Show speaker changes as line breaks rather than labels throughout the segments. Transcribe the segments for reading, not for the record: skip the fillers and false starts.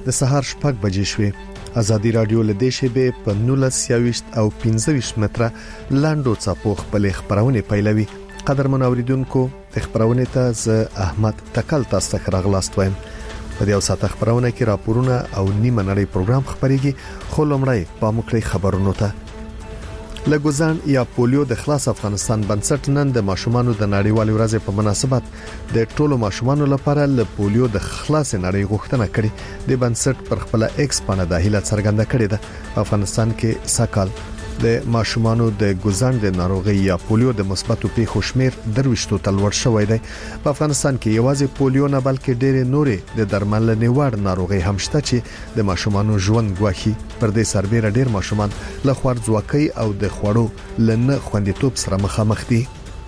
د سهار 6 بجې شوې. ازادي رادیو له دې شیبې په 19 او 25 متره لاندو څپو خپل خبرونه پیلوي. قدرمن اوریدونکو خبرونه ته ز احمد تکل تاسو ته راغلاست وایم. په دې اوساته خبرونه کې راپورونه او نیمه نړۍ پروګرام خبريږي. خو لمړی په مخکې خبرونو ته لګوزان یا پولیو د خلاص افغانستان بنسټ نن د ماشومانو د نړیوال ورځ په مناسبت د ټولو ماشومانو لپاره ل پولیو د خلاص نړۍ غوښتنه کړې. د بنسټ پر خپل ایکس باندې د هیله څرګنده کړې ده. په افغانستان کې ساکال د ماشومانو د ګوزان د ناروغي یا پولیو د مثبتو پیښو شمیر درويشتو تلور شوې ده. په افغانستان کې یوازې پولیو نه بلکې ډېر نورې د درملنې وړ ناروغي هم شته چې د ماشومانو ژوند ګواښي. پر دې سربېره ډېر ماشومان له خوارځواکۍ او د خوړو لنه خوندیتوب سره مخامخ دي.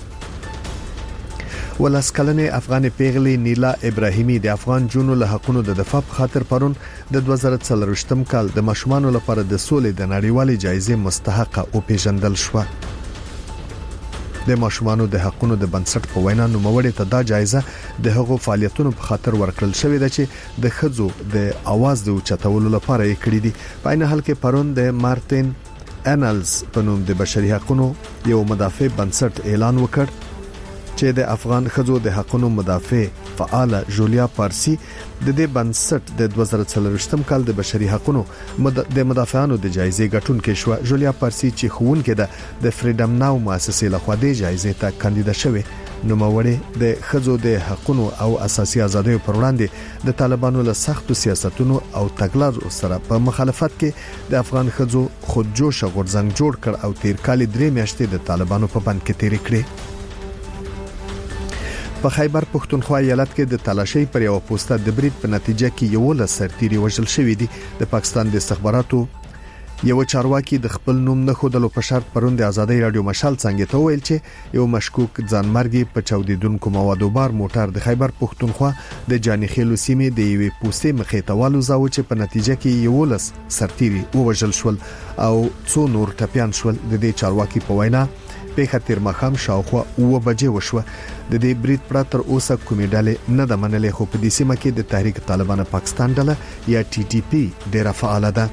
ولسکلنې افغان پیغلې نیلا ابراهیمي د افغان جنونو له حقونو د دفاع په خاطر پرون د 2023م کال د ماشومانو لپاره د سولې د نړیوالې جایزې مستحقه او پیژندل شو. د ماشومانو د حقونو د بنسټ په وینا نوموړي ته دا جایزه د هغو فعالیتونو په خاطر ورکړل شوې ده چې د خځو د आवाज د اوچتولو لپاره یې کړې دي. په عین حال کې پرون د مارټین انلز په نوم د بشري حقوقو یو مدافع بنسټ اعلان وکړ چې د افغان خځو د حقوقو مدافع فعال جولیا پارسی د دې بنسټ د 2023م کال د بشري حقوقو د مدافعانو د جایزې ګټونکې شو. جولیا پارسی چې خوونکې د فریډم ناو مؤسسې لخوا د جایزې ته کاندید شوه. نوموړي د خځو د حقوقو او اساسي ازادیو پر وړاندې د طالبانو له سختو سیاستونو او تګلارو سره په مخالفت کې د افغان خځو خودجوش غورځنګ جوړ کړ او تیر کال 3 میاشتې د طالبانو په بند کې تیر کړې. په خیبر پښتونخوا ایالت کې د تلاشۍ پر یو پوسټه د بریټ په نتیجه کې یو له سرتيري وژل شوې دي. د پاکستان د استخباراتو یو چارواکي د خپل نوم نه خودلو په شرط پرون د ازادي رادیو مشال څنګه ته ویل چې یو مشکوک ځانمرګي په چاودیدونکو موادو بار موټر د خیبر پښتونخوا د جانخیلو سیمې د یوې پوسټې مخې ته والوزاو چې په نتیجه کې یو لس سرتيري وژل شول او څو نور ټپيان شول. د دې چارواکي په وینا په خاطر مخام شاوخوا 9 بجې وشوه. د دې بریټ پراتر اوسه کومې ډلې نه د منلې خو په دې سیمه کې د تحریک طالبان پاکستان ډله یا ټي ټي پی ډیره فعال ده.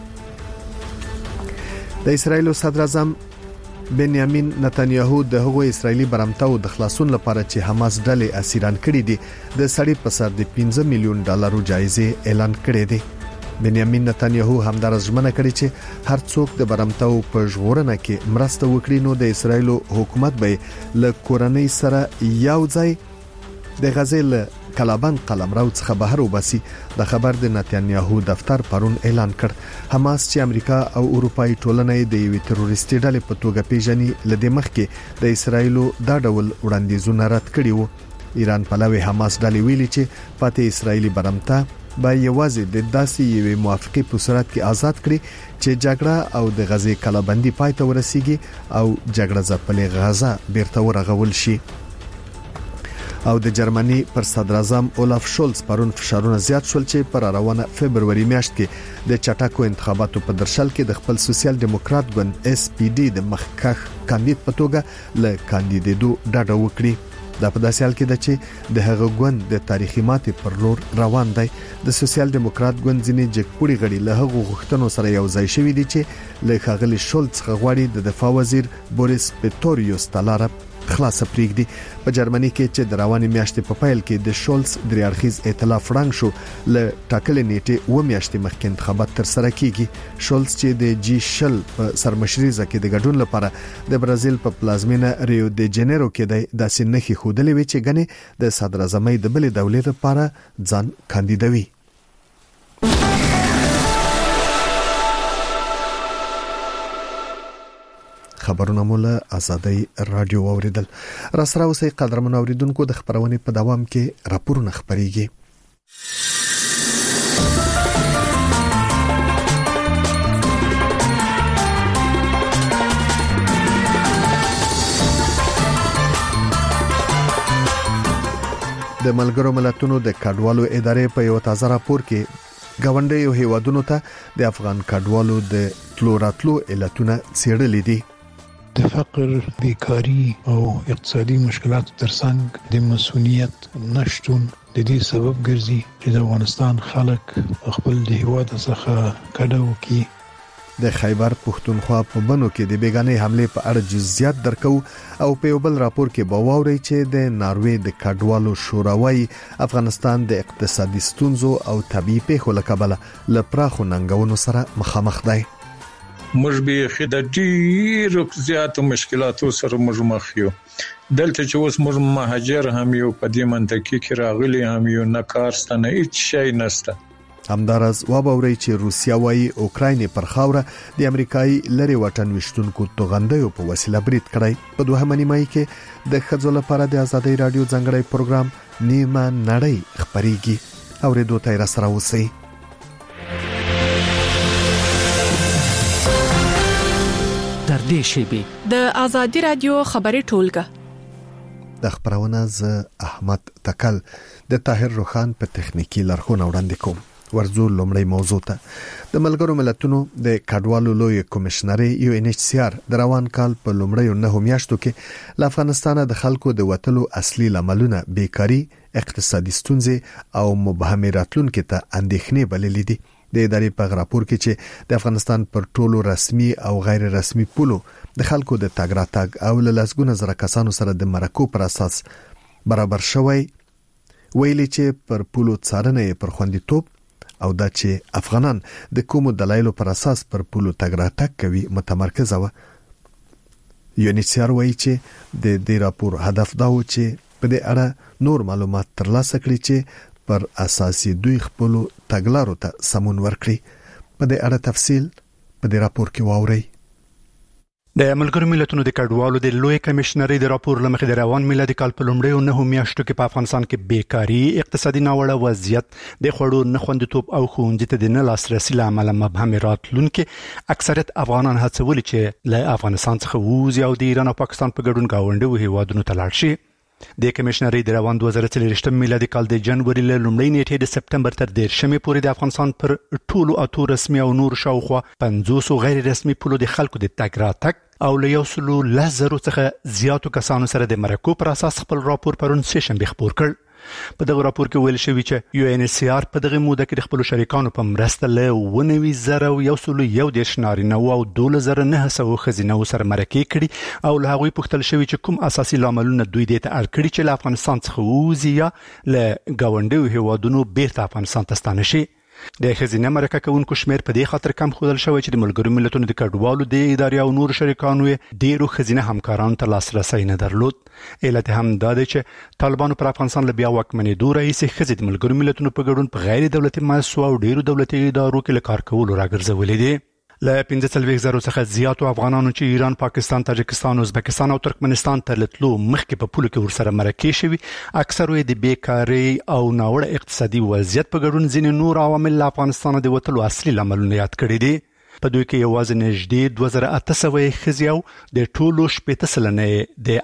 د اسرایل صدر اعظم بنیامین نتنیاهو د هغو اسرایلی برمتاو د خلاصون لپاره چې حماس ډلې اسیران کړي دي د سړي په سر د 15 میلیون ډالرو جایزه اعلان کړې ده. بنیامین نتنیاهو همدارس ژمنه کړې چې هر څوک د برمتاو په ژغورنه کې مرسته وکړي نو د اسرایل حکومت به له کورنۍ سره یو ځای د غزل کلابند قلمرو څخه بهر وباسي. د خبر د نتنیاهو دفتر پرون اعلان کړ. حماس چې امریکا او اروپאי ټولنې د یوې تروریستي ډلې په توګه پیژني لدې مخ کې د اسرایل دا ډول وړاندیزونه رد کړي وو. ایران پلوي حماس ډلې ویلي چې پاتې اسرایلی برمتا با یوازې د داسې یوې موافقه په صورت کې آزاد کړي چې جګړه او د غزې کلابندي پای ته ورسیږي او جګړه ځپلې غزا بیرته ورغول شي. او د جرمني پر صدر اعظم اولاف شولز پرون فشارونه زیات شول چې پر روانه فبرवरी میاشت کې د چټاکو انتخاباتو په درشل کې د خپل سوسیال دیموکرات ګوند اس پی ډي د مخکخ کاندید په توګه ل کاندیدېدو ډاډه وکړي. دا په داسې حال کې ده چې د هغه ګوند د تاریخي ماتې پر لور روان دی. د سوسیال دیموکرات ګوند ځینې جګپوړي غړي له هغو غوښتنو سره یو ځای شوي دي چې له ښاغلي شولز څخه غواړي د دفاع وزیر بوریس پیټوریوس تالاره خلاص پریږدي. په جرمني کې چې د رواني میاشتې په پیل کې د شولز درې اړخیز ائتلاف رنګ شو ل ټاکلې نیټه و میاشتې مخکې انتخابات تر سره کیږي. شولز چې د جی شل په سرمشري ځکه د ګډون لپاره د برازیل په پلازمینه ریو د جنیرو کې د داسې نخي خودلې وی چې غني د صدر اعظمۍ د بل دولت لپاره ځان کاندیدوي. خبرونه مولا ازادي رادیو اوریدل. را سره اوسې قدرمن اوریدونکو د خبرونه په دوام کې راپورونه خبريږي. د ملګرو ملتونو د کډوالو ادارې په یو تازه راپور کې غونډې هیوادونو ته د افغان کډوالو د تلو راتلو علتونه څېړلې دي.
د فقر، بیکاری او اقتصادي مشکلاتو ترڅنګ د مسؤلیت نشټون د دې سبب ګرځي چې د افغانستان خلک خپل د هیواد څخه کډه وکړي.
د خیبر پښتونخوا په بنو کې د بیگانې حمله په اړه جزئیات درکو او په یو بل راپور کې باوري چې د ناروې د کډوالو شوراوي افغانستان د اقتصادي ستونزو او طبيعي پیښو لکبله لپراخو ننګونو سره مخامخ دی.
موږ به خدای زیات مشکلاتو سره مخ یو. دلته چې اوس موږ مهاجر هم یو په دې منطقه کې راغلي هم یو نه کارستانه هیڅ شی نشته.
همدارز وابوري چې روسیا وايي اوکراین پر خاوره د امریکایي لری وطن وشتونکو توغندیو په وسیله برید کړی. په دوهمه نیمه کې د خځو لپاره د ازادي رادیو ځنګړی پروګرام نیمه نړۍ خبريږي. اوریدو ته را سره اوسئ.
در دې شیبه د ازادي رادیو خبري ټولګه
د خبرونه ز احمد تکل د طاهر روخان په تخنیکی لارښوونه وړاندې کوم. ورزو لومړی موضوع ته د ملګرو ملتونو د کډوالو لوی کمشنري UNHCR د روان کال په لومړیو 9 میاشتو کې له افغانستانه د خلکو د وټلو اصلي لاملونه بیکاری، اقتصادي ستونزې او مبهمه راتلونکو ته اندېښنې بللې دي. د ادارې په راپور کې چې د افغانستان پر ټولو رسمي او غیر رسمي پولو د خلکو د تګ راتګ او لاسګونه زره کسانو سره د مرکو پر اساس برابر شوی، ویلي چې پر پولو څارنه پر خوندیتوب او دا چې افغانان د کومو دلایلو پر اساس پر پولو تګ راتګ کوي متمرکزه و. UNHCR وایي چې د دې راپور هدف دا و چې په دې اړه نور معلومات ترلاسه کړي چې پر اساسي دوی خپل تګلارو ته سمون ورکړي. په دې اړه تفصیل په دې راپور کې واورئ.
د ملګرو ملتونو د کډوالو د لوی کمشنري د راپور لمخې د روان میلادي کال په لومړیو 9 میاشتو کې په افغانستان کې بیکاری، اقتصادي ناوړه وضعیت، د خوړو نه خوندیتوب او ښوونځي ته د نه لاسرسي لامل مبهم راتلونکي اکثریت افغانان هڅولي چې له افغانستان څخه ووځي او د ایران او پاکستان په ګډون گاونډي هیوادونو ته لاړ شي. د کمشنري د روان 2023 میلادي کال د جنوري له لومړۍ نیټې د سپتمبر تر 10 پورې د افغانستان پر ټولو اتو رسمي او نور شاوخوا 500 غیر رسمي پولو د خلکو د تګ راتګ او له 100 څخه زیاتو کسانو سره د مرکو پر اساس خپل راپور پرون سیشنبه خبر کړ. په دغه راپور کې ویل شوی چې UNHCR په دغه موده کې د خپل شریکانو په مرسته له 91,111 نارینه او 12,900 ښځینه سره مرکې کړي او له هغوی پوښتل شوی چې کوم اساسي لاملونه دوی دې ته اړ کړي چې له افغانستان څخه ووځي یا له گاونډیو هیوادونو بیرته افغانستان ته ستانه شي. د ښځینه مرکه کوونکو شمیر په دې خاطر کم ښودل شوی چې د ملګرو ملتونو د کډوالو د ادارې او نور شریکانو ډیرو ښځینه همکارانو ته لاسرسي نه درلود. علت هم دا دی چې طالبانو پر افغانستان له بیا واکمنېدو راهیسې ښځې د ملګرو ملتونو په ګډون په غیر دولتي مؤسسو او ډیرو دولتي ادارو کې له کار کولو راګرځولې دي. له 15,000 څخه زیاتو افغانانو چې ایران، پاکستان، تاجکستان، ازبکستان او ترکمنستان ته لتلو مخکې په پولو کې ورسره مرکې شوي، اکثر د بیکاری او ناوړه اقتصادي وضعیت په ګډون ځینې نور عوامل له افغانستان د وټلو اصلي لاملونه یاد کړي دي. په دوی کې یوازې نږدې 2800 ښځې او د ټولو 80% د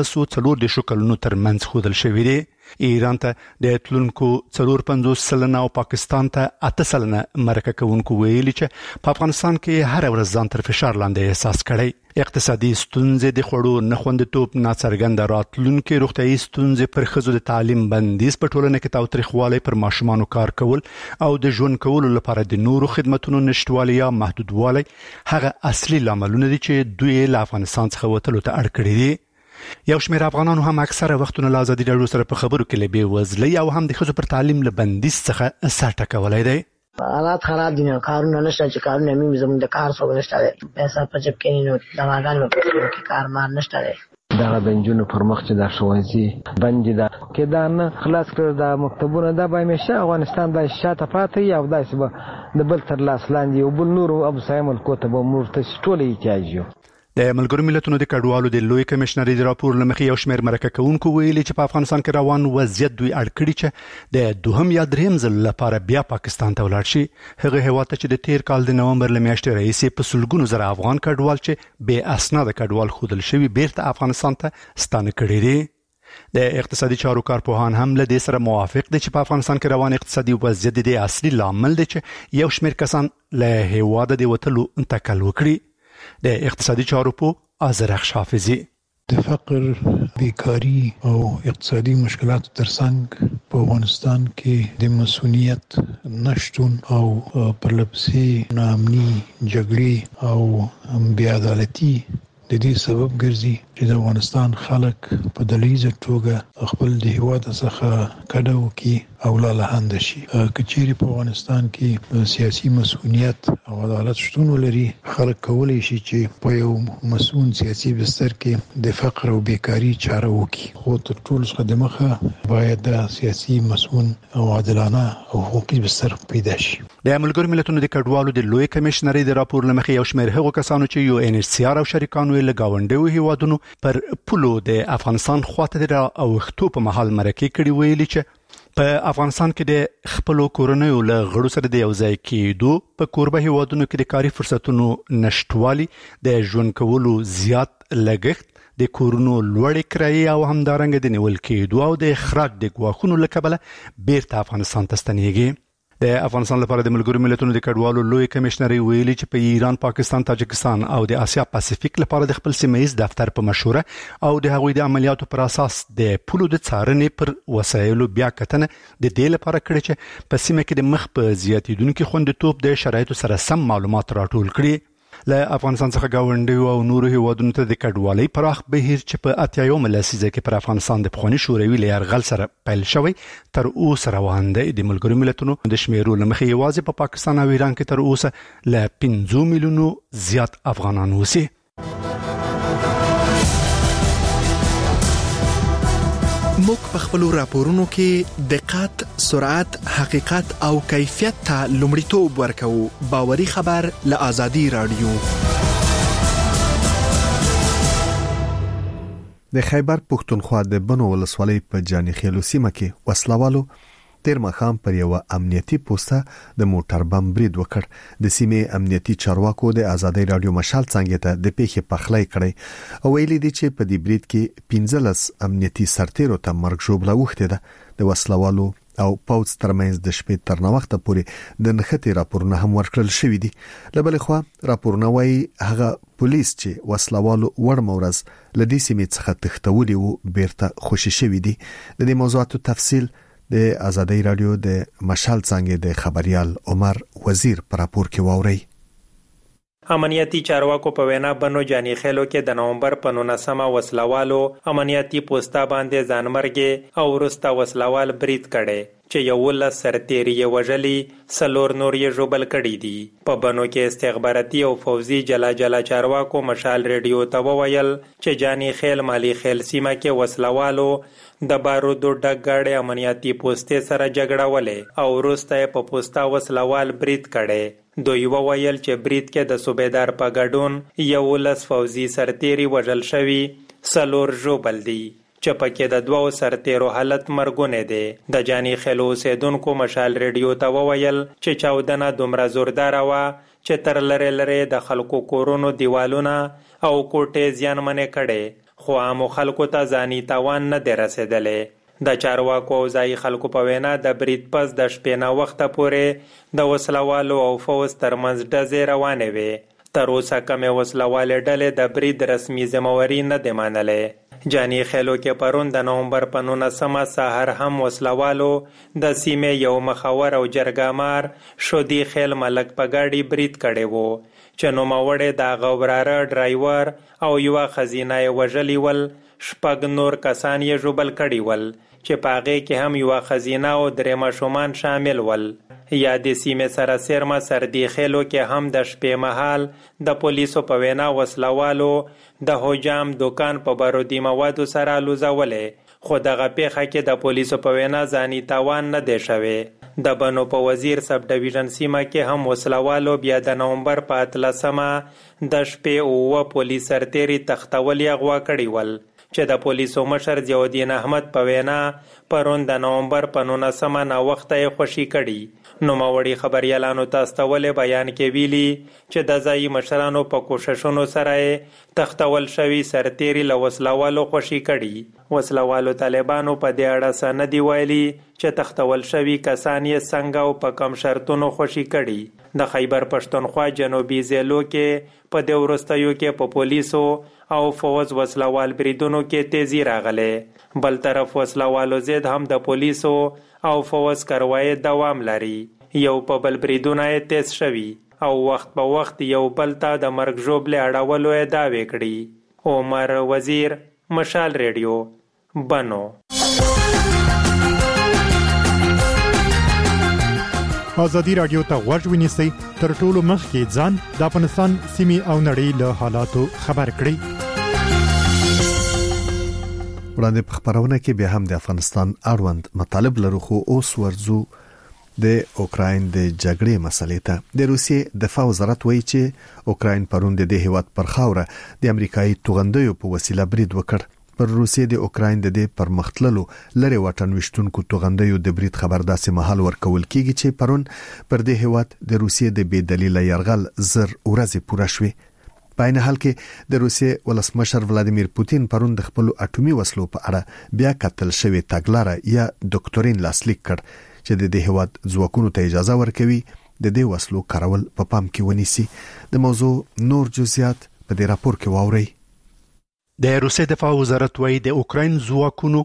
840 کلونو ترمنځ ښودل شوي دي. ایران ته د تلونکو 450% او پاکستان ته 8% مرکه کوونکو ویلي چې په افغانستان کې هر ورځ ځان تر فشار لاندې احساس کړي. اقتصادي ستونزې، د خوړو نه خوندیتوب، ناڅرګنده راتلونکي، روغتیايي ستونزې، پر ښځو د تعلیم بندیز، په ټولنه کې تاوتریخوالی، پر ماشومانو کار کول او د ژوند کولو لپاره د نورو خدماتونو نشټوالی یا محدودوالی هغه اصلي لاملونه دي چې دوی له افغانستان څخه وتلو ته اړ کړي دي. یو شمېر افغانانو هم اکثره وختونه له ازادي راډیو سره په خبرو کې له بېوزلۍ او هم د ښځو پر تعلیم له بندیز څخه سر ټکولی دی.
حالات خراب دي، کارونه نشته، چې کارونه مې زموږ د کار څوک نشته دی، پیسې په جیب کې نه، دواګانې په کې کارمار نشته دی.
دغه بنجونو پر مخ چې د ښوونځي بندي ده کې دا نه خلاص کړ، د مکتبونو دا به همیشه افغانستان د شاته پاتې او داسې به د بل تر لاس لاندې او بل نور ابوسعید ملکو ته به موږ ته ټول احتیاج یو.
د ملګرو ملتونو د کډوالو د لوی کمشنري د راپور لمخې یو شمېر مرکه کوونکو ویلي چې په افغانستان کې روان وضعیت دوی اړ کړي چې د دوهم یا دریم ځل لپاره بیا پاکستان ته ولاړ شي. هغه هیواد ته چې د تیر کال د نومبر له میاشتې راهیسې په سلګونو زره افغان کډوال چې بې اسناده کډوال ښودل شوي بیرته افغانستان ته ستانه کړي دي. د اقتصادي چارو کارپوهان هم له دې سره موافق دي چې په افغانستان کې روان اقتصادي وضعیت د اصلي لامل دی چې یو شمېر کسان له هیواده د وتلو انتقال وکړي. د اقتصادي چارو په ازرخ حافظي.
د فقر، بیکاری او اقتصادي مشکلاتو ترڅنګ په افغانستان کې د مسؤلیت نشټون او پرلپسې ناامني، جګړې او بې عدالتي د دې سبب ګرځي چې د افغانستان خلک په دلیزه توګه خپل د هیواد څخه کډه وکړي او لالهانده شي. که چیرې په افغانستان کې سیاسي مسؤلیت او عدالت شتون ولري، خلک کولی شي چې په یو مسؤل سیاسي بستر کې د فقر او بیکاری چاره وکړي. خو تر ټولو څخه د مخه باید د سیاسي مسؤل او عادلانه او حقوقي بستر پیدا شي.
د ملګرو ملتونو د کډوالو د لوی کمشنري د راپور لمخې یو شمېر هغو کسانو چې یو UNHCR او شریکانو له گاونډیو هیوادونو پر پولو د افغانستان خواته د اوښتو په محل مرکه کړي ویلي چې په افغانستان کې د خپل کورنیو له غړو سره د یو ځای کېدو په کوربه هیوادونو کې د کاري فرصتونو نشټوالي، د ژوند کولو زیات لګښت، د کورونو لوړې کرایې او همدارنګه د نیول کېدو او د اخراج د ګواښونو له کبله بیرته افغانستان ته ستنېږي. د افغانستان لپاره د ملګرو ملتونو د کډوالو لوی کمشنري ویلي چې په ایران، پاکستان، تاجکستان او د آسیا پاسفیک لپاره د خپل سیمه‌یز دفتر په مشوره او د هغوی د عملیاتو پر اساس د پولو د څارنې پر وسایلو بیا کتنه د دې لپاره کړې چې په سیمه کې د مخ په زیاتیدونکو خوندیتوب د شرایطو سره سم معلومات راټول کړي. له افغانستان څخه گاونډیو او نورو هیوادونو ته د کډوالۍ پراخ بهیر چې په 80 لسیزه کې پر افغانستان د پخواني شوروي له یرغل سره پیل شوی تر اوسه روان دی. د ملګرو ملتونو د شمیرو لمخې یوازې په پاکستان او ایران کې تر اوسه له 5 میلیونو زیات افغانان اوسي.
موږ په خپل راپورونو کې دقت، سرعت، حقیقت او کیفیت ته لومړیتوب ورکوو. باوري خبر له آزادي رادیو.
د خیبر پښتونخوا د بنو ولسوالۍ په جاني خیلو سیمه کې وسلوالو تیر مخام پر یو امنیتي پوسټه د موټر بم برید وکړ. د سیمې امنیتي چارواکو د آزادي رادیو مشال څنګه ته د پیښې پخلای کړي او ویلي دي چې په دې برید کې 15 امنیتي سرتیرو ته مرګ ژوبله وخته ده. د وسلوالو او پوز ترمنځ د شپې تر نوښت پورې د نښتې راپورونه هم ورکړل شوې دي. لبل خو راپورونه وايي هغه پولیس چې وسلوالو ور مورز لدې سیمې څخه تښتولي وو بیرته خوشی شوې دي. د دې موضوعاتو تفصیل د آزادي رادیو د مشال څنګه د خبريال عمر وزیر پر راپور کې واوري.
امنیتي چارواکو په وینا بنو جاني خیلو کې د نومبر په 19 وسلوالو امنیتي پوسټه باندې ځانمرګي او ورسته وسلوال برید کړي چې یو ول سرتیری وژلي، سلور نور یې ژوبل کړي دي. په بنو کې استخباراتي او فوزي جلا چارواکو مشال ریډیو ته وویل چې جاني خیل مالی خیل سیمه کې وسلوالو د بارودو ډګړې امنیتي پوسټې سره جګړه ولې او وروسته په پوسټه وسلوال برید کړي. دوی وویل چې برید کې د صوبیدار په ګډون 11 فوزي سرتیری وژل شوی، سلور ژوبل دي چې پکې د 2 سرتیرو حالت مرګونه دي. د جاني خیلو اوسیدونکو مشال ریډیو ته وویل چې چاودنه دومره زوردار و چې تر لره د خلکو کورونو دیوالونه او کوټې زیانمنې کړي، خو عامو خلکو ته ځاني تاوان نه دی رسیدلی. د چارواکو او ځایي خلکو په وینا د برید پس د شپې نه وخته پورې د وسلوالو او فوز ترمنځ ډزې روانې وې. تر اوسه کمې وسلوالې ډلې د برید رسمي ذمه‌واري نه دی منلې. جاني خیلو کې پرون د نومبر په 19 سحر هم وسلوالو د سیمې یو مخور او جرګامار شودي خیل ملک په ګاډي برید کړی وو چې نوموړی د غوراره ډرایور او یو خزینه وژلی ول، شپږ نور کسان یې ژوبل کړي ول چې پاغه کې هم یو خزینه او درې ماشومان شامل ول. یا د سیمې سره سرما سردي خیلو کې هم د شپې مهال د پولیسو په وینا وسلوالو د هوجام دکان په بارودي موادو سره لوزولې، خو دغه پیښه کې د پولیسو په وینا ځاني تاوان نه دی شوی. د بنو په وزیر سب ډیویژن سیمه کې هم وسلوالو بیا د نومبر په 13 د شپې او پولیس سرتیری تختولي اغوا کړی ول چې د پولیسو مشر ضیاءالدین احمد په وینا پرون د نومبر په 19 نا وخت یې خوشی کړي. نوموړي خبريالانو ته استول بیان کې ویلي چې د ځای مشرانو په کوششونو سره تختول شوی سرتیری له وسلوالو خوشی کړي. وسلوالو طالبانو په دې اړه سند دی ویلي چې تختول شوی کسان یې څنګه او په کم شرطونو خوشی کړي. د خیبر پښتونخوا جنوبي ضلعو کې په د ورستیو کې په پولیسو او فوز وسلوال بریدونو کې تیزی راغله. بل طرف وسلوالو زید هم د پولیسو او فوز کاروایی دوام لري. یو په بل بریدونه تیز شوي او وخت په وخت یو بل ته د مرګ ژوبلې اړولو دعوې کړي. عمر وزیر، مشال ریډیو، بنو.
ازادي رادیو ته غوږ ونیسئ تر ټولو مخکې ځان د افغانستان سیمې او نړۍ له حالاتو خبر کړئ.
وړاندې په خبرونه کې به هم د افغانستان اړوند مطالب لرو، خو اوس ورزو د اوکراین د جګړې مسلې ته. د روسیې دفاع وزارت وایي چې اوکراین پرون د هیواد پر خاوره د امریکایي توغندیو په وسیله برید وکړ. پر روسیې د اوکراین د دې پرمختللو لری واټن وشتونکو توغندیو د برید خبر داسې محل ورکول کیږي چې پرون پر دې هیواد د روسیې د بې دلیل يرغل زر ورځې پوره شوې. په عین حال کې د روسیې ولسمشر ولادیمیر پوتین پرون د خپل اټومي وسلو په اړه بیا کتل شوی تګلارې یا ډاکټورین لاسلیک کړ چې د دې هیواد ځواکونو ته اجازه ورکوي د دې وسلو کارول په پام کې ونیسي. د موضوع نور جزئیات په دې راپور کې واورئ.
د روسیې دفاع وزارت وايي د اوکراین ځواکونو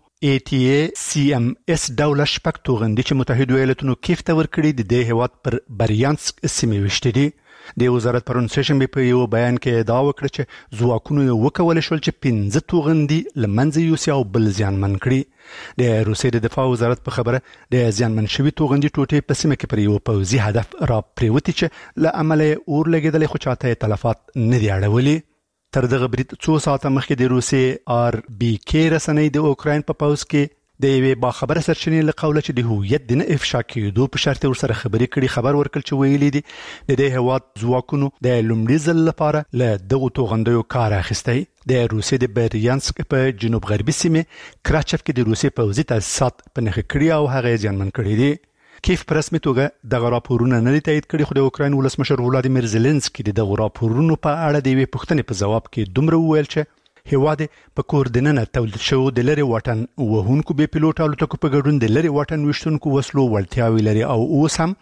ATACMS ډول شپږ توغندي چې متحده ایالاتونو کیف ته ورکړي د دې هیواد پر بریانسک سیمې وشتي دي. د وزارت پرون سشنبه په یو بیان کې ادعا وکړه چې ځواکونو یې وکول شول چې 15 توغندي لمنځه یوسي او بل ځانمن کړي. د روسیې د دفاع وزارت په خبره د ځانمن شوی توغندي ټوټې په سیمه کې پر یو پوځي هدف را پریوتی چې له عمله اور لګیدل خو چاته تلفات نه دی اړولي. تر دغه برید 2 ساعته مخکې د روسیې RBK رسنۍ د اوکراین په پوز کې د یوې باخبره سرچینې له قوله چې د هویت د نه افشا کېدو په شرط ورسره خبرې کړي خبر ورکړ چې ویلي دي د دې هیواد ځواکونو د لومړي ځل لپاره له دغو توغندیو کار اخیستی. د روسیې د بریانسک په جنوب غربي سیمه کراچف کې د روسیې پوځي تاسیسات په نښه کړي او هغه ځانمن کړي دي. کیف په رسمي توګه دغه راپورونه نه دي تایید کړي، خو د اوکراین ولسمشر ولادیمیر زيلنسکي د دغه راپورونو په اړه د یوې پوښتنې په جواب کې دومره وویل چې هیواد په کوردیننه تولید شو د لری واټن وهونکو به پیلوټ الوتکو په ګډون د لری واټن وشتونکو وسلو وړتیاوي لري او اوس هم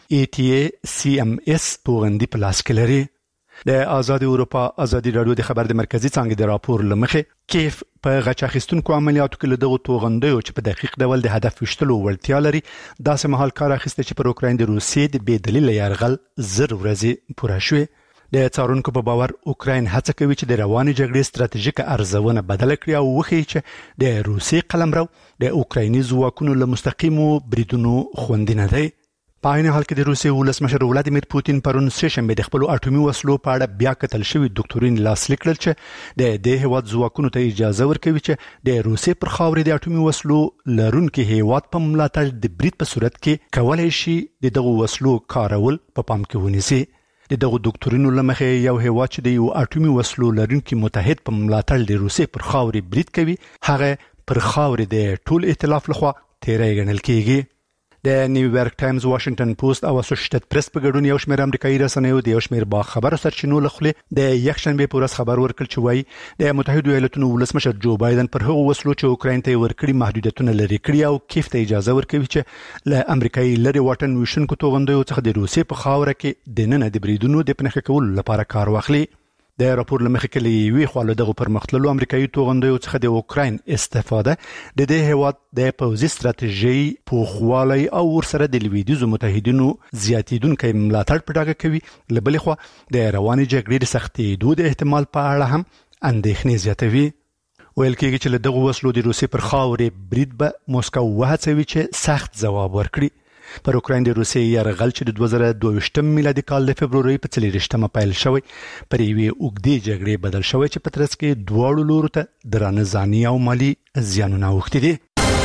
ATACMS توغندي په لاس کې لري. د آزاد اروپا ازادي رادیو د خبر د مرکزی څنګه د راپور لمخه کیف په غچ اخیستونکو عملیاتو کې له دغه توغندیو چې په دقیق ډول د هدف وشتلو وړتیا لري داسې مهال کار اخیسته چې پر اوکراین د روسیې د بې دلیل يرغل زر ورځې پوره شوې. د څارونکو په باور اوکراین هڅه کوي چې د رواني جګړې ستراتیژیک ارزونه بدل کړي او وښيي چې د روسیې قلمرو د اوکرایني ځواکونو له مستقیمو بریدونو خوندي نه دی. په عین حال کې د روسیې ولسمشر ولادیمیر پوتین پرون سشنبه د خپل اټومي وسلو په اړه بیا کتل شوی ډاکټورین لاسلیک کړل چې د دې هیواد ځواکونو ته اجازه ورکوي چې د روسیې پر خاورې د اټومي وسلو لرونکو هیواد په ملاتړ د برید په صورت کې کولای شي دغه وسلو کارول په پام کې ونیسي. دغه ډاکټورینو لمخه یو هیواد چې د یو اټومي وسلو لرونکو متحد په ملاتړ د روسیې پر خاورې برید کوي هغه پر خاورې د ټول ائتلاف لخوا تیرې ګڼل کیږي. د نیویارک ټایمز، واشنگټن پوسټ او اسوسییټډ پریس په ګډون یو شمېر امریکایي رسنیو د یو شمېر با خبر سرچینو لخوا د یکشنبه په ورځ خبر ورکړ چې وایي د متحده ایالاتونو ولسمشر جو بایدن پر هغو وسلو چې اوکراین ته ورکړي محدودیتونه لري کړی او کیف ته اجازه ورکوي چې له امریکایي لری واټن وشونکو توغندیو څخه د روسیې په خاوره کې د نن د بریدونو د پنځه کولو لپاره کار واخلي. د راپور لمخې کې لوي خواله دغه پرمختللو امریکایي توغندیو څخه د اوکراین استفاده د دې هیواد د پوځي ستراتیژي پوخوالي او ورسره د لویدیزو متحدینو زیاتیدونکو ملاتړ پټاګه کوي. لبلې خو د رواني جګړې د سختېدو د احتمال په اړه هم اندېښنې زیاتوي. ویل کېږي چې له دغه وسلو د روسیې پر خاورې برید به موسکو وهڅوي چې سخت ځواب ورکړي. پر اوکراین د روسیې یرغل چې د 2022 میلادي کال د فبرवरी په 24مه پیل شوی پر یوې اوږدې جګړې بدل شوی چې په ترڅ کې دواړو لورو ته درانه ځاني او مالی زیانونه اوښتي دي.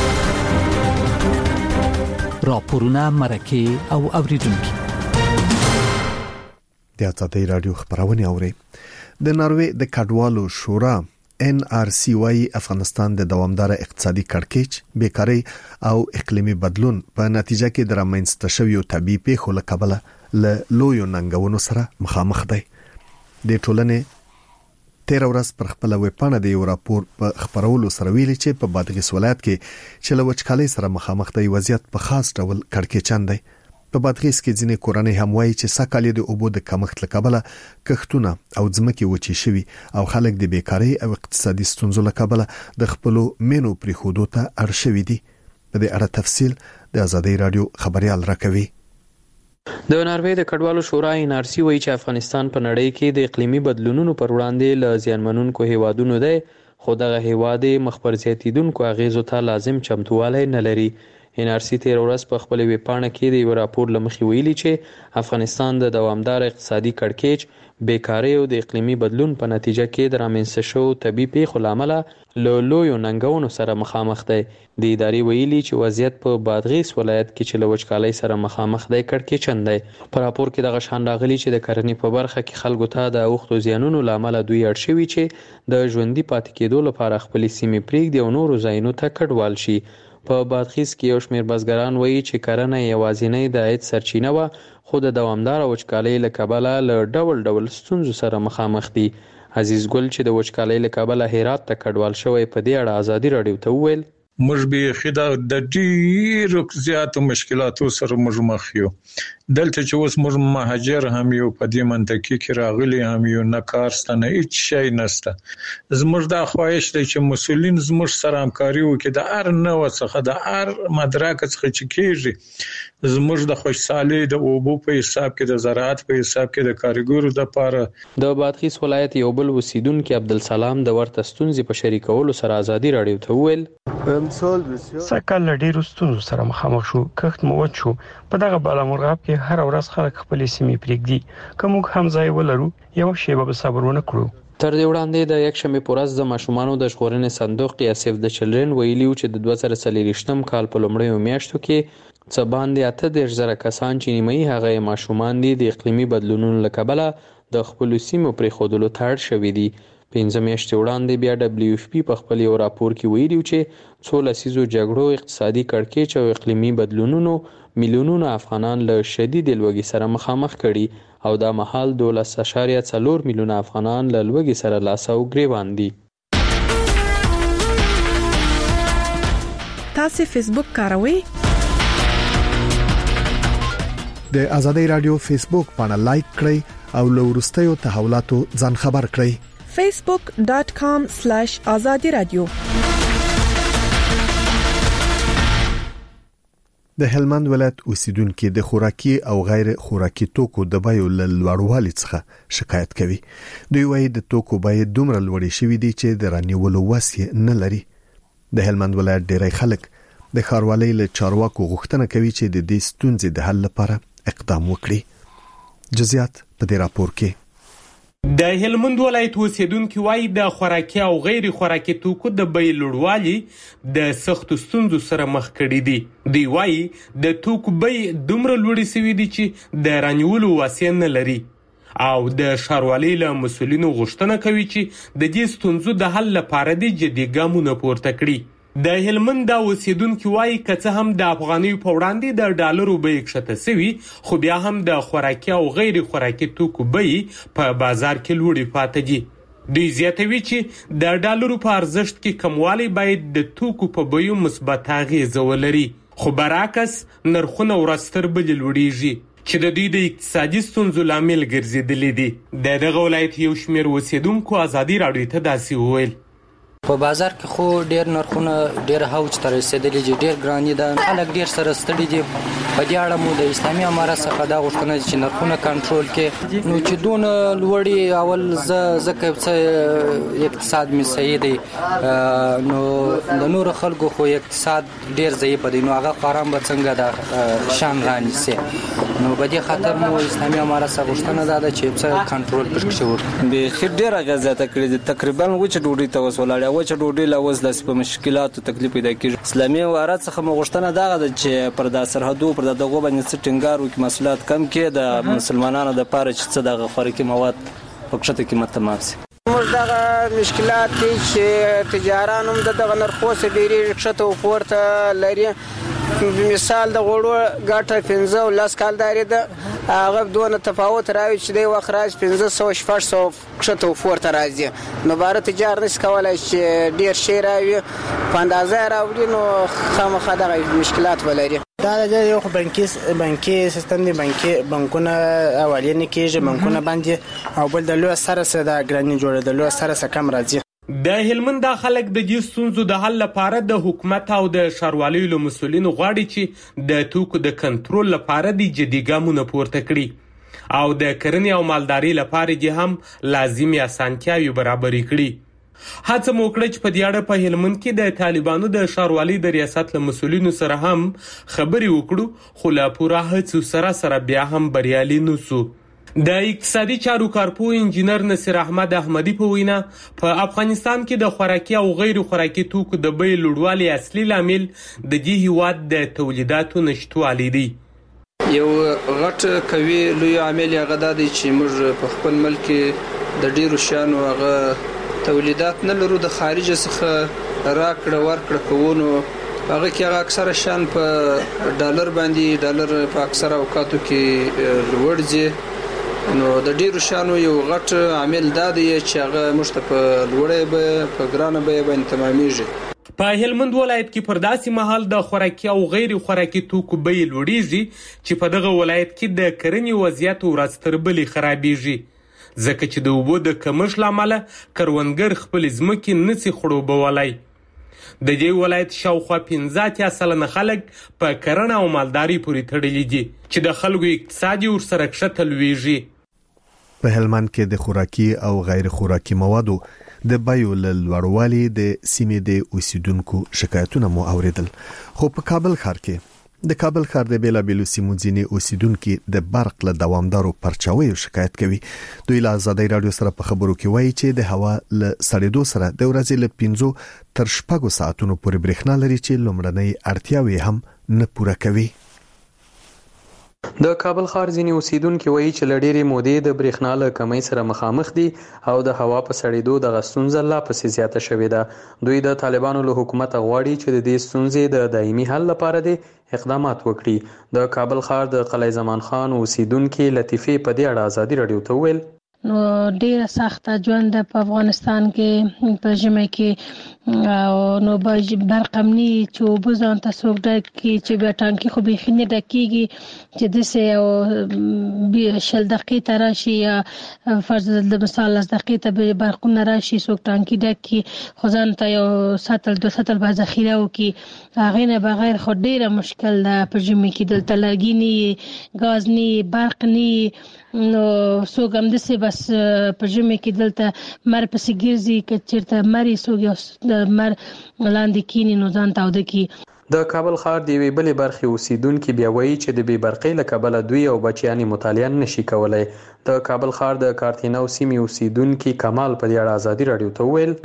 راپورونه مرکه او اوریدونکو
د ازادي رادیو خبرونه اوري. د ناروې د کډوالو شورا NRC وايي افغانستان د دوامدار اقتصادي کړکېچ، بیکاری او اقلیمي بدلون په نتیجه کې د رامنځته شویو طبيعي پیښو له کبله له لویو ننګونو سره مخامخ دی. د ټولنې 13 ورځ پر خپل ویبپاڼه د یو راپور په خبرولو سره ویلي چې په بادغیس ولایت کې چې له وچکالۍ سره مخامخ دی وضعیت په خاص ډول کړکېچن دی. په بادغیس کې ځینې کورنۍ هم وایي چې سکهال د اوبو د کمښت له کبله کښتونه او ځمکې وچې شوي او خلک د بیکاری او اقتصادي ستونزو له کبله د خپل مینو پریښودو ته اړ شوي دي. په دې اړه تفصیل د آزادۍ رادیو خبريال راکوي.
د ناروې د کډوالو شورا NRC وایي چې افغانستان په نړۍ کې د اقلیمي بدلونونو پر وړاندې له زیانمنونکو هیوادونو دی، خو دغه هیواد مخبر زیاتیدونکو اغیزو ته لازم چمتووالی نه لري. NRC تیر ورځ په خپل ویبپاڼه کې د یو راپور لمخې ویلي چې افغانستان د دوامدار اقتصادي کړکېچ، بیکاری او د اقلیمي بدلون په نتیجه کې د رامنځته شوو طبیعي پیښو له امله له لویو ننګونو سره مخامخ دی. د ادارې ویلي چې وضعیت په بادغیس ولایت کې چې له وچکالۍ سره مخامخ دی کړکېچن دی. په راپور کې دغه شان راغلي چې د کرنې په برخه کې خلکو ته د اوښتو زیانونو له امله دوی اړ شوي چې د ژوندي پاتې کېدو لپاره خپلې سیمې پرېږدي او نورو ځایونو ته کډوال شي. په بادغیس کې یو شمېر بزګران وایي چې کرنه یوازینۍ د عاید سرچینه وه، خو د دوامداره وچکالۍ له کبله له ډول ډول ستونزو سره مخامخ دي. عزیز ګل چې د وچکالۍ له کبله هرات ته کډوال شوی په دې اړه آزادي رادیو ته وویل
موږ به خدا د ډیرو زیاتو مشکلاتو سره مخ یو. دلته چې اوس موږ مهاجر هم یو په دې منطقه کې راغلي هم یو، نه کارستانه هیڅ شی نشته. زموږ د خواهش دی چې مسؤلین زموږ سره همکاري وکړي، د هر نوع څخه د هر مدرک څخه چې کېږي زموږ د خوشحالي د اوبو په حساب کې، د زراعت په حساب کې، د کارګرو د لپاره.
د بادغیس ولایت یو بل اوسیدونکو عبدالسلام د ورته ستونزې په شریکولو سره آزادي رادیو ته وویل
سکهال له ډېرو ستونزو سره مخامخ شو، کښت مو وچ شو. په دغه بالامرغاب کې هر ورځ خلک خپلې سیمې پرېږدي، که موږ هم ځای ولرو یو شیبه به صبر ونه کړو.
تر دې وړاندې د یکشنبې په ورځ د ماشومانو د ژغورنې صندوق یا سیف د چلډرن ویلي و چې د 2024 کال په لومړیو میاشتو کې څه باندې 38,000 کسان چې نیمایي هغه ماشومان دي د اقلیمي بدلونونو له کبله د خپلو سیمو پرېښودلو ته اړ شوي دي. 15 میاشتې وړاندې بیا WFP په خپل یو راپور کې ویلي چې څو لسیزو جګړو، اقتصادي کړکېچ او اقلیمي بدلونونو میلیونونه افغانان له شدید لوږې سره مخامخ کړي او دا مهال 12.4 میلیونه افغانان له لوږې سره لاس او ګریوان دي.
تاسو فیسبوک کاروئ؟
د آزادۍ رادیو فیسبوک باندې لایک کړئ او له وروستیو تحولاتو ځان خبر کړئ.
facebook.com/azadi radio.
د هلمند ولایت اوسیدونکو د خوراکي او غیر خوراکي توکو د بیو لوړوالي څخه شکایت کوي. دوی وايي د توکو بیې دومره لوړې شوې دي چې د رانیولو وس نه لري. د هلمند ولایت ډیری خلک د ښاروالۍ له چارواکو غوښتنه کوي چې د دې ستونزې د حل لپاره اقدام وکړي. جزئیات په دې راپور کې.
د هلمند ولایت اوسیدونکو وايي د خوراکي او غیر خوراکي توکو د بیې لوړوالي د سختو ستونزو سره مخ کړي دي. دوی وايي د توکو بیې دومره لوړې شوې دي چې د رانیولو وسیله نه لري او د ښاروالۍ له مسؤلینو غوښتنه کوي چې د دې ستونزو د حل لپاره د جدي ګامونه پورته کړي. د هلمند د اوسیدونکو وايي که څه هم د افغانیو په وړاندې د ډالرو بیې کښته شوي، خو بیا هم د خوراکي او غیر خوراکي توکو بیې په بازار کې لوړې پاتې دي. دوی زیاتوي چې د ډالرو په ارزښت کې کموالی باید د توکو په بیو مثبت اغیزه ولري، خو برعکس نرخونه ورځ تر بلې لوړیږي چې د دوی د اقتصادي ستونزو لامل ګرځېدلې دي. د دغه ولایت یو شمېر اوسیدونکو آزادي رادیو ته داسې وویل
په بازار کې خو ډیر نرخونه ډیر هاوچ تر رسیدلي دي، ډیر ګران دي، خلک ډیر سره ستړي دي. په دې اړه مو د اسلامي امارت څخه دا غوښتنه چې نرخونه کنټرول کړي، نو چې دونه لوړي اول ځکه چې اقتصاد می صحیح دی، نو د نور خلکو خو اقتصاد ډیر ضعیف دی، نو هغه قرام به څنګه د شان رانیسي. نو په دې خاطر مو اسلامي امارت څخه غوښتنه ده چې څه کنټرول پرې وکړي.
به خیر ډیر غزاته کړی، تقریبا وچ ډوډۍ ته وسولاړه وچ ډوډۍ لاوز د په مشکلاتو تکلیف پیدا کیږي. اسلامي امارت څخه مغشتنه دغه د چې پر د سرحدو پر دغه باندې ټینګار وکړي، مسؤلیت کم کړي، د مسلمانانو د پاره چې څه دغه خوراکي مواد په کښته قیمت تمام شي.
موږ دغه مشکلات چې تجاران هم دغه نرخو سره ډیری کښته او پورته لري. مثال د غوړو ګټه 15 او 10 کالداري ده، هغه دونه تفاوت راوي چې د وخت راځي 1500 شپږ کښته او پورته راځي. نو بار تجار نس کولای چې ډیر شي راوي په اندازه راوړي، نو خامخا دغه مشکلات ولري.
دا یو بانکي سیستم دی بانکونه اولینه کېږي بانکونه باندې او بل د لوی سره سره د ګرانی جوړه د لوی سره سره کم راځي
د هلمند د خلک د دې ستونزو د حل لپاره د حکومت او د ښاروالۍ له مسؤلینو غواړي چې د توکو د کنټرول لپاره د جدي ګامونه پورته کړي او د کرنې او مالداري لپاره دې هم لازمي اسانتیاوي برابرې کړي. هڅه مو وکړه چې په دې اړه په هلمند کې د طالبانو د ښاروالۍ د ریاست له مسؤلینو سره هم خبرې وکړو خو لا پوره هڅو سره بیا هم بریالي نه سو. د اقتصادي چارو کارپو انجینر نصیر احمد احمدی په وینا په افغانستان کې د خوراکي او غیر خوراکي توکو د بیې لوړوالي اصلي لامل د دې هیواد د تولیداتو نشټوالی دی.
یو غټ کوي لوی عامل هغه د چې موږ په خپل ملک د ډیرو شانو هغه تولیدات نه لرو د خارج څخه راکړه ورکړه کوونو هغه کې هغه اکثره شان په ډالر باندې ډالر په اکثره اوقاتو کې لوړ دي نو د ډیرو شانو یو غټ عامل دا دی چې هغه مشته په لوړې به په ګرانه به باندې تمامېږي.
په هلمند ولایت کې پر داسې مهال د خوراکي او غیر خوراکي توکو بیې لوړېږي چې په دغه ولایت کې د کرنې وضعیت ورځ تر بلې خرابېږي ځکه چې د اوبو د کمښت له امله کروندګر خپل ځمکې نشي خړوبولی. د دې ولایت شاوخوا 15% خلک په کرنه او مالداري پورې تړلي دي چې د خلکو اقتصادي ورسره کښته لویږي.
په هلمند کې د خوراکي او غیر خوراکي موادو د بیو لوړوالي د سیمې د اوسیدونکو شکایتونه مو اوریدل. خو په کابل ښار کې د کابل ښار د بیلابیلو سیمو ځینې اوسیدونکو د برق له دوامدارو پرچاویو شکایت کوي. دوی له آزادۍ رادیو سره په خبرو کې وایي چې د هوا له سړېدو سره د ورځې له 5 تر 6 ساعتونو پورې برېښنا لري چې لومړنۍ اړتیاوې هم نه پوره کوي.
د کابل ښار ځینې اوسیدونکو وایي چې له ډېرې مودې د برېښنا له کمۍ سره مخامخ دي او د هوا په سړېدو دغه ستونزه لا پسې زیاته شوې ده. دوی د طالبانو له حکومت غواړي چې د دې ستونزې د دایمي حل لپاره د اقدامات وکړي. د کابل ښار د قلعه زمان خان اوسیدونکو لطیفه په دې اړه آزادۍ رادیو ته وویل
نو ډیره سخته ژوند په افغانستان کې په ژمي کې او نو برق امني چې وبزان تاسو ډکې چې به ټانکي خو به خنه ډکېږي چې د سه شل دقیقې تر شي یا فرض د مثال 10 دقیقې ته برقونه راشي سو ټانکي ډکې خو ځان ته یو ساتل 2 ساتل به ذخیره وکي هغه نه بغیر خو ډیره مشکل ده په ژمي کې دلته لګینی غاز ني برق ني نو سوګم د سه بس په ژمي کې دلته مر پسې ګرځي چې چیرته مری سوګ مر لاندې کینی نو ځان تاو د کی.
د کابل ښار د وی بلې برخې اوسیدونکو بیا وایي چې د بې برقۍ له کبله دوی او بچیانی مطالعه نشي کولای. د کابل ښار د کارتینو سیمې اوسیدونکو کمال په دې اړه آزادۍ رادیو ته ویل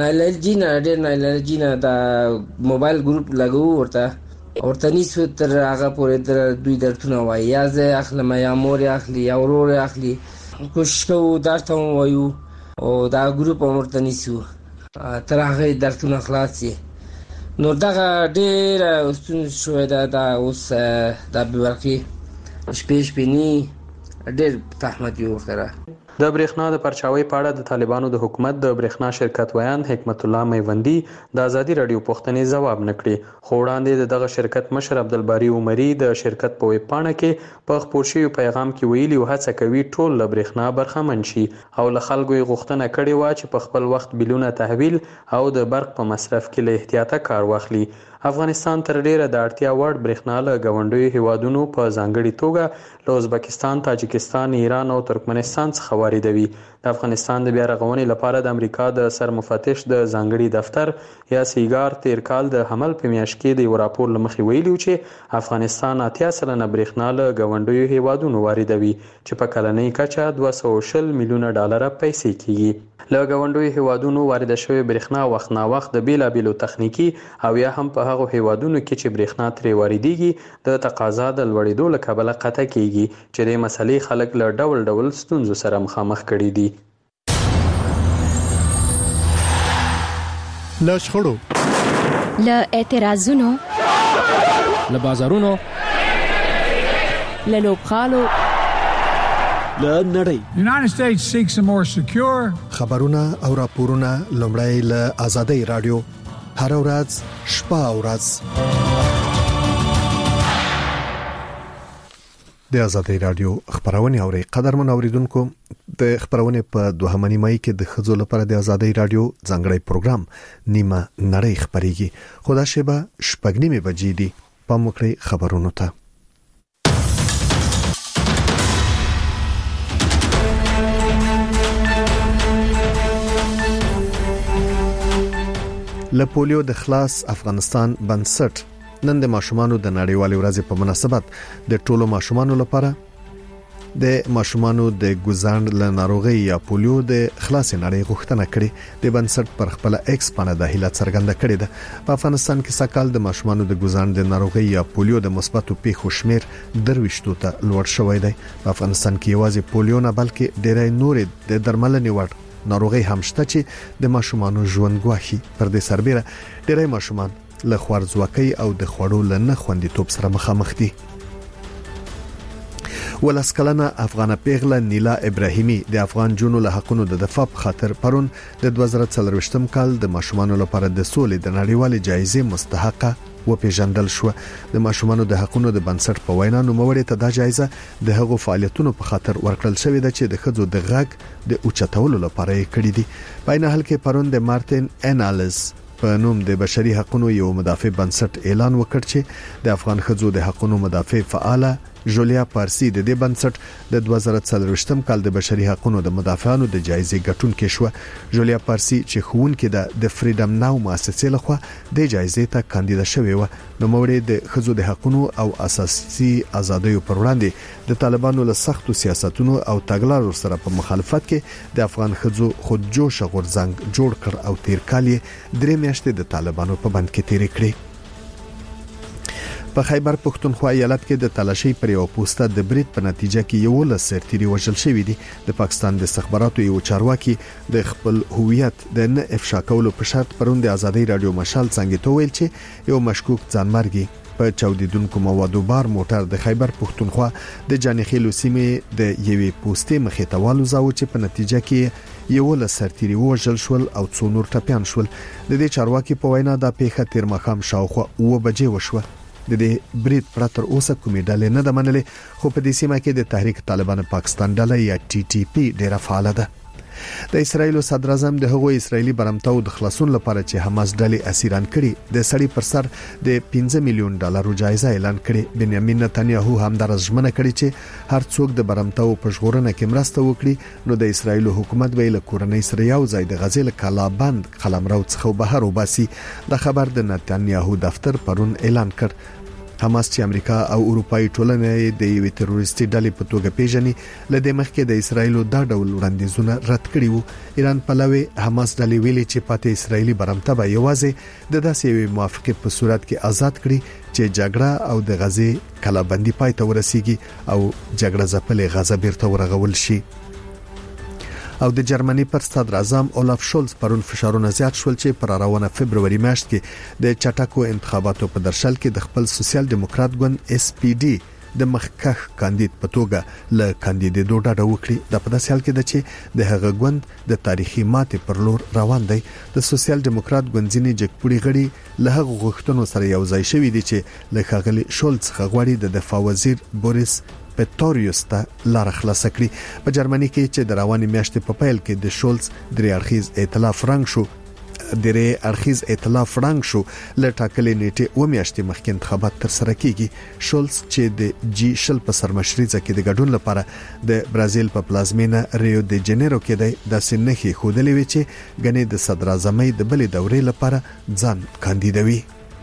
نایلجینا د موبایل ګروپ لګو ورته نیسو تر هغه پورې تر دوی درتونه وایي یا زه اخلم یا مور اخلي یا ورور اخلي کوشش کوو درته وایو او دا ګروپ ورته نیسو تر هغه درتونه خلاص شي. نو دغه ډېر ستونزې شوې ده اوس د بېبرقي شپې ني ډېر تحمت یو ورسره.
د برېښنا د پرچاوۍ په اړه د طالبانو د حکومت د برېښنا شرکت ویان حکمت الله میوندي د آزادۍ رادیو پوښتنې ځواب نه کړي. خو وړاندې دغه شرکت مشر عبدالباري عمري د شرکت په ویب پاڼه کې په خپور شوي پیغام کې ویلي او هڅه کوي ټول له برېښنا برخمن شي او له خلکو یې غوښتنه کړې وه چې په خپل وخت بیلونه تحویل او د برق په مصرف کې له احتیاطه کار واخلي. افغانستان تر ډیره د اړتیا وړ برېښنا له ګاونډیو هیوادونو په ځانګړي توګه له ازبکستان، تاجکستان، ایران او ترکمنستان څخه واردوي. د افغانستان د بیا رغونې لپاره د امریکا د سرمفتش د ځانګړي دفتر یا سیګار تیر کال د حمل په میاشت کې د یو راپور له مخې ویلي چې افغانستان 80% برېښنا له ګاونډیو هیوادونو واردوي چې په کلنۍ کچه 240 میلیونه ډالر پیسې کیږي. له ګاونډیو هیوادونو وارده شوې برېښنا وخت نا وخت د بیلابیلو تخنیکی او یا هم په هغو هیوادونو کې چې برېښنا ترې واردېږي د تقاضا د لوړېدو له کبله قطع کیږي چې د مسلې خلک له ډول ډول ستونزو سره مخامخ کړي دي.
له شخړو،
له اعتراضونو،
له بازارونو،
له لوبغالو،
له نړۍ.
United States seeks a more secure.
خبرونه او راپورونه لومړی له آزادۍ رادیو هر ورځ شپه او ورځ. د آزادۍ رادیو خبرونه اوري. قدرمن اوریدونکو، د خبرونه په دوهمه نیمه کې د خځو لپاره د آزادۍ رادیو ځانګړی پروګرام نیمه نړۍ خبريږي. خدا شبه شپږنیمه بجې دي. پام وکړئ خبرونو ته. له پولیو د خلاص افغانستان بنسټ نن د ماشومانو د نړیوالې ورځې په مناسبت د ټولو ماشومانو لپاره د ماشومانو د ګوزاند له ناروغي یا پولیو د خلاص نړۍ غوښتنه کړې. د بنسټ پر خپل ایکس باندې د هیله څرګنده کړې ده. په افغانستان کې سکهال د ماشومانو د ګوزاند د ناروغي یا پولیو د مثبتو پیښو شمیر 23 ته لوړ شوی دی. په افغانستان کې یوازې پولیو نه بلکې ډېرې نورې د درملنې وړ ناروغي هم شته چې د ماشومانو ژوند ګواښي. پر دې سربېره ډېرې ماشومان له خوارځواکۍ او د خوړو له نه خوندیتوب سره مخامخ دي. ولسکلنه افغانه پیغله نیلا ابراهیمی د افغان جنو له حقونو د دفاع په خاطر پرون د 2024م کال د ماشومانو لپاره د سولې د نړیوالې جایزې مستحقه وپیژندل شو. د ماشومانو د حقونو د بنسټ په وینا نوموړي ته دا جایزه د هغو فعالیتونو په خاطر ورکړل شوې ده چې د خځو د غږ د اوچتولو لپاره یې کړې دي. په عین حال کې پرون د مارټین انالیز په نوم د بشري حقوقو یو مدافع بنسټ اعلان وکړ چې د افغان خځو د حقوقو مدافع فعاله جولیا پارسی د دې بنسټ د 2024م کال د بشري حقوقو د مدافعانو د جایزې ګټونکې شو. جولیا پارسی چې خوونکې د فریډم ناو مؤسسې لخوا د جایزې ته کاندیدا شوې و. نو موري د خځو د حقوقو او اساسي آزادیو پر وړاندې د طالبانو له سختو سیاستونو او تګلارو سره په مخالفت کې د افغان خځو خودجوش غورځنګ جوړ کړ او تیر کال یې درې میاشتې د طالبانو په بند کې تیر کړې. په خیبر پښتونخوا ایالت کې د تلاشي پر یو پوسټه د بریټ په نتیجه کې یو لسرتيري وژل شوی دی. د پاکستان د استخباراتو یو چارواکي د خپل هویت د نه افشا کولو په شرط پرون د آزادۍ رادیو مشال څنګه ته ویل چې یو مشکوک ځانمرګي په چاودیدونکو موادو بار موټر د خیبر پښتونخوا د جانخیلو سیمې د یوې پوسټې مخې ته والوزاو چې په نتیجه کې یو لسرتيري وژل شول او څو نور ټپيان شول. د دې چارواکي په وینا دا پیښه تیر مخام شاوخوا 2 بجې وشوه. د دې بریټ پراتر اوسه کومې ډلې نه د منلې، خو په دې سیمه کې د تحریک طالبان پاکستان ډله یا TTP ډیره فعال ده. د اسرایل صدر اعظم د هغوی اسرایلی برمتاو د خلاصون لپاره چې حماس ډلې اسیران کړي د سړی پر سر د $15 میلیون جایزه اعلان کړي. بنیامین نتنیاهو هم درځمنه کړي چې هر څوک د برمتاو په ژغورنه کې مرسته وکړي نو د اسرایل حکومت به له کورنۍ سره یو ځای د غزل کلابند قلمرو څخه بهر وباسي. د خبر د نتنیاهو دفتر پرون اعلان کړ. حماس چې امریکا او اروپאי ټولنه د یوې تروریستي ډلې په توګه پیژني لدې مخکې د اسرایل دا ډول وړاندیزونه رد کړي وو. ایران پلوي حماس ډلې ویلي چې پاتې اسرایلی برمته به یوازې د داسې یوې موافقه په صورت کې آزاد کړي چې جګړه او د غزې کلابندي پای ته ورسیږي او جګړه ځپلې غزه بیرته ورغول شي. او د جرمني پر صدر اعظم اولاف شولز پرون فشارونه زیات شول چې پر روانه فبرवरी میاشت کې د چټکو انتخاباتو په درشل کې د خپل سوسیال دیموکرات ګوند SPD د مخکخ کاندید په توګه له کاندیدېدو ډاډه وکړي. د په داسې حال کې ده چې د هغه ګوند د تاریخي ماتې پر لور روان دی. د سوسیال دیموکرات ګوند ځینې جګپوړي غړي له هغه غوښتنو سره یو ځای شوي دي چې له ښاغلي شولز څخه غواړي د دفاع وزیر بوریس پټوریوس ته لار خلاص کړي. په جرمني کې چې د رواني میاشتې په پیل کې د شولز درې اړخیز ائتلاف رنګ شو له ټاکلې نیټه و میاشتې مخکې انتخابات تر سره کیږي. شولز چې د G20 په سرمشري ځکه د ګډون لپاره د برازیل په پلازمینه ریو د جنیرو کې د سنخي خودلې وی چې غنې د صدر اعظمۍ د بلې دورې لپاره ځان کاندیدوي.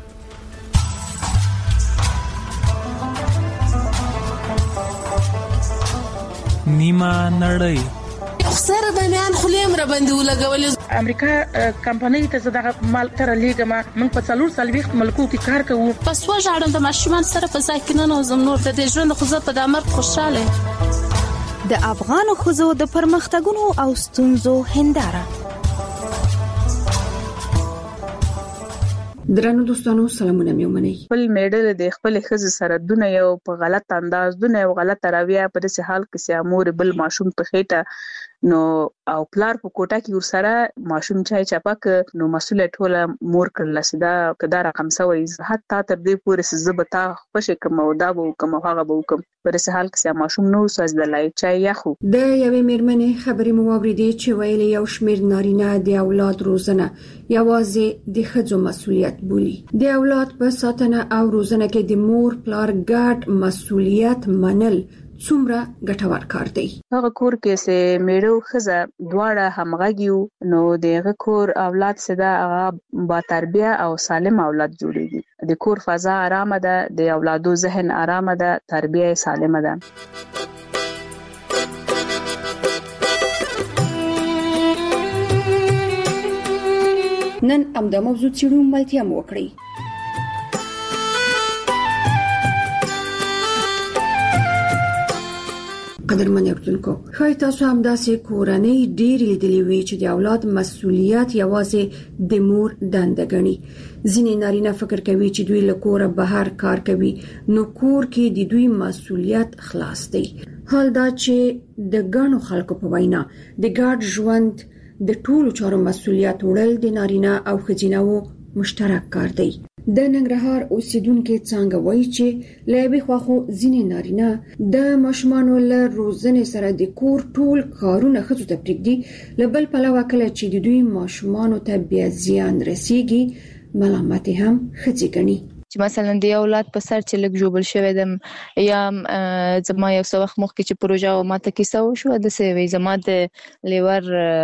نیمه نړۍ
سره د میان خلیم را باندې ولګول.
امریکا کمپنۍ ته زداغه مال تر لیګما من په 440 ملکو کې کار کوو.
پس وژاړم د ماشومان سره په ځای کې نه زم نور د ژوند خو زه په دامر خوشاله.
د افغان خوځو د پرمختګونو او ستونزو هنداره.
درنو دوستانو سلامونه مې ومنئ.
خپل میډل د خپل خزې سره دونه یو په غلط انداز دونه یو غلط رویه په دې حال کې چې امور بل ماشوم په خېټه
نو او پلار په کوټه کې ورسره ماشوم چای چپک نو مسؤل ټوله مور کړل سدا کدا رقم سوي حتی تر دې پورې زبتا خوشی کوم او دا به کوم هغه به کوم پر څه حال کې ماشوم نو ساز د لای چای یخو
د یوې میرمنې خبرې مو واوریدې چې ویلي یو شمېر نارینه د اولاد روزنه یوازې د ښځو مسؤلیت بولي د اولاد په ساتنه او روزنه کې د مور پلار ګډ مسؤلیت منل څومره ګټور کار دی.
هغه کور کې سه میړو خزه دواړه همغږیو نو دغه کور اولاد سدا هغه با تربیه او سالم اولاد جوړیږي. د کور فضا آرامه ده، د اولادو ذهن آرامه ده، تربیه سالمه ده.
نن امدا موضوع چیرو ملتیا مو وکړي. قدرمن اردوونکو خای تاسو هم داسې کورنۍ ډېری لیدلې وي چې د اولاد مسؤلیت یوازې د مور دنده ګڼي. ځینې نارینه فکر کوي چې دوی له کوره بهر کار کوي نو کور کې د دوی مسؤلیت خلاص دی. حال دا چې د ګڼو خلکو په وینا د ګډ ژوند د ټولو چارو مسؤلیت وړل د نارینه او ښځینه مشترک کار دی. د ننګرهار اوسیدونکو څنګه وایي چې لایبي خواخو ځینې نارینه د ماشومانو له روزنې سره د کور ټول کارونه ښځو ته پرېږدي، له بل پلوه کله چې د دوی ماشومانو ته بیا زیان رسیږي ملامتي هم ښځې ګڼي.
چې مثلا د اولاد په سر چې لګ جوړ شوی دم یا زما یو څو وخت مخکې چې پروژه او ماته کیسه وشو د سوي زما د لیور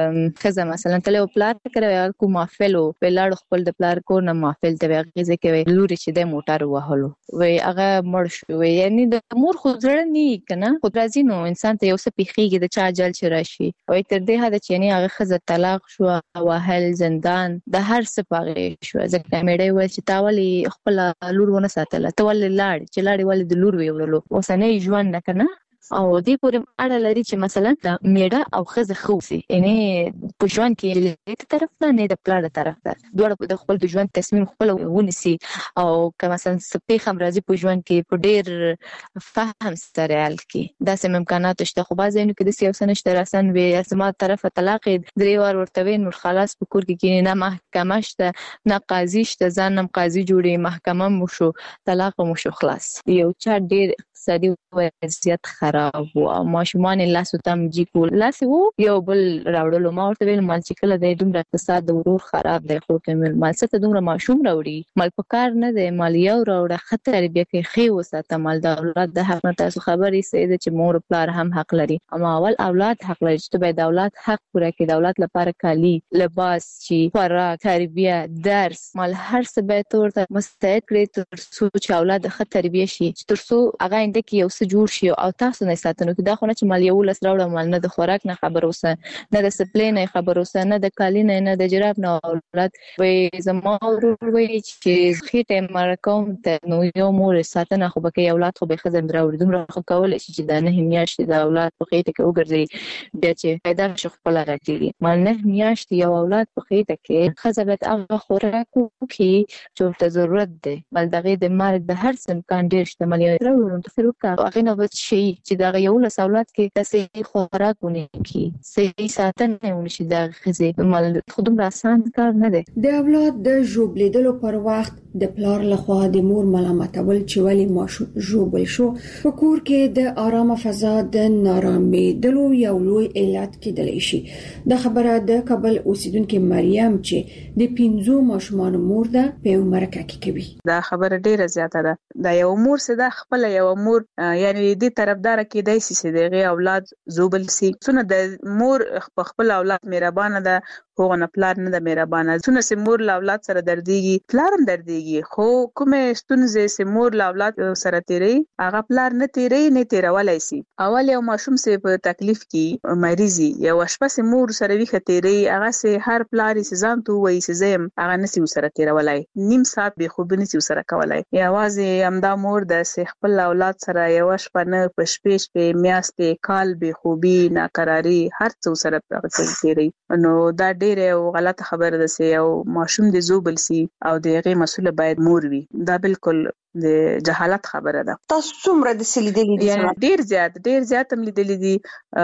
خزه مثلا تل پلان کړو کو محفل او پلاړ خپل د پلار کو نه محفل ته غیزه کوي لوري چې د موټر وهلو وای هغه مړ شو یعنی د مور خو ځړ نه کنه خو راځي نو انسان ته یو څه پیخیږي د چا جل چې راشي وای تر دې هدا چې یعنی هغه خزه طلاق شو او هل زندان د هر څه پاغې شو ځکه مېړې و چې تاولي خپل لور ونه ساتله ته ولې لاړ چې لاړې ولې د لور ویولو اوسنۍ ژوند نه کنه او دې پورې اړه لري چې مثلا میړه او ښځه خوسي یعنی په ژوند کې له طرف نه د پلار طرف ته دوړ د خپل د ژوند تصمیم خپل ونیسي او که مثلا سپېخ هم راځي په ژوند کې په ډېر فهم سره حل کې دا سم امکانات شته خو بعضې نو کې د سیاست نشته راسن وي اسما طرف طلاق درې وار ورته نور خلاص په کور کې نه محکمه شته نه قاضي شته ځان هم قاضي جوړي محکمه مو شو طلاق مو شو خلاص یو چا ډېر اقتصادي وضعیت خراب و او ماشومان لاسو تم جی کول لاس وو یو بل راوړلو ما ورته ویل مال چې کله د دومره اقتصاد د ورور خراب دی خو کومل مال څه ته دومره ماشوم راوړي مال په کار نه دی مال یو راوړه خطر بیا کې خي وساته مال د اولاد د حق نه تاسو خبرې سید چې مور پلار هم حق لري اما اول اولاد حق لري چې به د اولاد حق پوره کړي د اولاد لپاره کالی لباس چې خوراک تربیه درس مال هر څه به تور مستعد کړي تر څو چې اولاد ښه تربیه شي تر څو هغه کې یو څه جوړ شي او تاسو نه ساتنو کې دا خو نه چې مال یو لس راوړم مال نه د خوراک نه خبر اوسه نه د سپلې نه خبر اوسه نه د کالی نه د جراب نه اولاد وې زما ورور وې چې خېټه مرکوم ته نو یو مور ساتنه خو به اولاد خو به خزم راوړي دومره خو کول شي چې دا نه میاشتې د اولاد په خېټه کې وګرځي بیا چې پیدا شي خپل راکړي مال نه میاشتې یو اولاد په خېټه کې خزبت هغه خوراک کې چې ته ضرورت دی بل دغه د مرګ د هر څه امکان ډیر شته مال یو هغه نو شي چې دا یو له اولاد کې تاسو خوراکونه کی صحیح ساتنه ونشي دا غزه مال خودم راسان کار نه دی
د اولاد د جوبلیدلو پر وخت د پلار لخوا د مور ملامتول چې ولی ماشوم جوبل شو په کور کې د آرامه فضا د نارامېدلو یو لوی علت کېدلی شي د خبره د کابل اوسیدونکو مریم چې د 15 ماشومان مور ده په مرکه کې کوي
دا خبره ډیره زیاته ده دا یو مور سده خپل یو مور یعنی دې طرفدار کې دای سي دغه اولاد زوبل سي څونه د مور خپل اولاد مهربانه ده هغه نه پلار نه د مهربانه څونه سي مور له اولاد سره درديږي پلار هم درديږي خو کومه ستونزې سي مور له اولاد سره تیری هغه پلار نه تیری نه تیرولای سي اول یو ماشوم سي په تکلیف کې مریضي یو شپه سي مور سره وی ختيري هغه سي هر پلار سي ځان تو وای سي زم هغه نسي سره تیرولای نیم ساعت به خوب نسي سره کولای یوازې امدا مور د سي خپل اولاد سره یو شپه نه پښپېش په میاشتې کال به خوبي ناقراری هر څو سره تیری نو دا ډیره غلطه خبره ده سي او ماشوم د زوبل سي او دغه مسؤل باید مور وي دا بالکل د جهالت خبره ده.
تاسو څومره د سلیدلې دي؟
یعنی ډیر زیات هم لیدلې دي.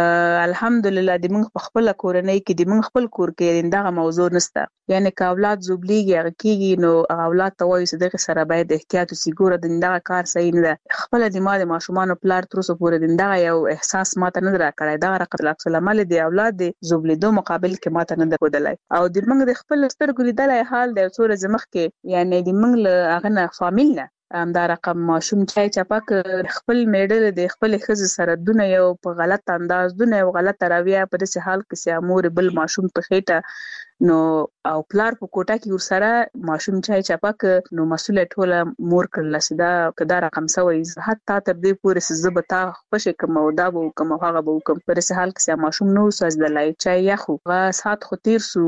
الحمدلله د موږ په خپل کورنۍ کې د موږ خپل کور کې دغه موضوع نشته. یعنی که اولاد زوبلیږي هغه کیږي نو اولاد ته وایي چې دغه سره باید احتیاط وسي. ګوره دغه کار صحیح نه ده. خپل د ماشومان پلار تر اوسه پورې دغه یو احساس ماته نه راکړی. دغه رقم العمل د اولاد د زوبلیدو مقابل کې ماته نه درودلای او د موږ د خپل سترګو لیدلای حال د څو ورځې مخکې یعنی د موږ له هغه نه فامیل نه دا رقم ماشوم چاپک خپل میډل د خپل خزه سره دونه یو په غلط انداز دونه یو غلط راویه په داسې حال کې چې امور بل ماشوم په خېټه نو او پلار په کوټه کې ورسره ماشوم چاپک نو مسؤل ټوله مور کړل سدا کدا رقم سوي حتی تر دې پورې زبتا خوش کوم او دا وو کوم هغه وو کوم پر سه حال کې ماشوم نو ساز دلای چای یخو سات خو تیر سو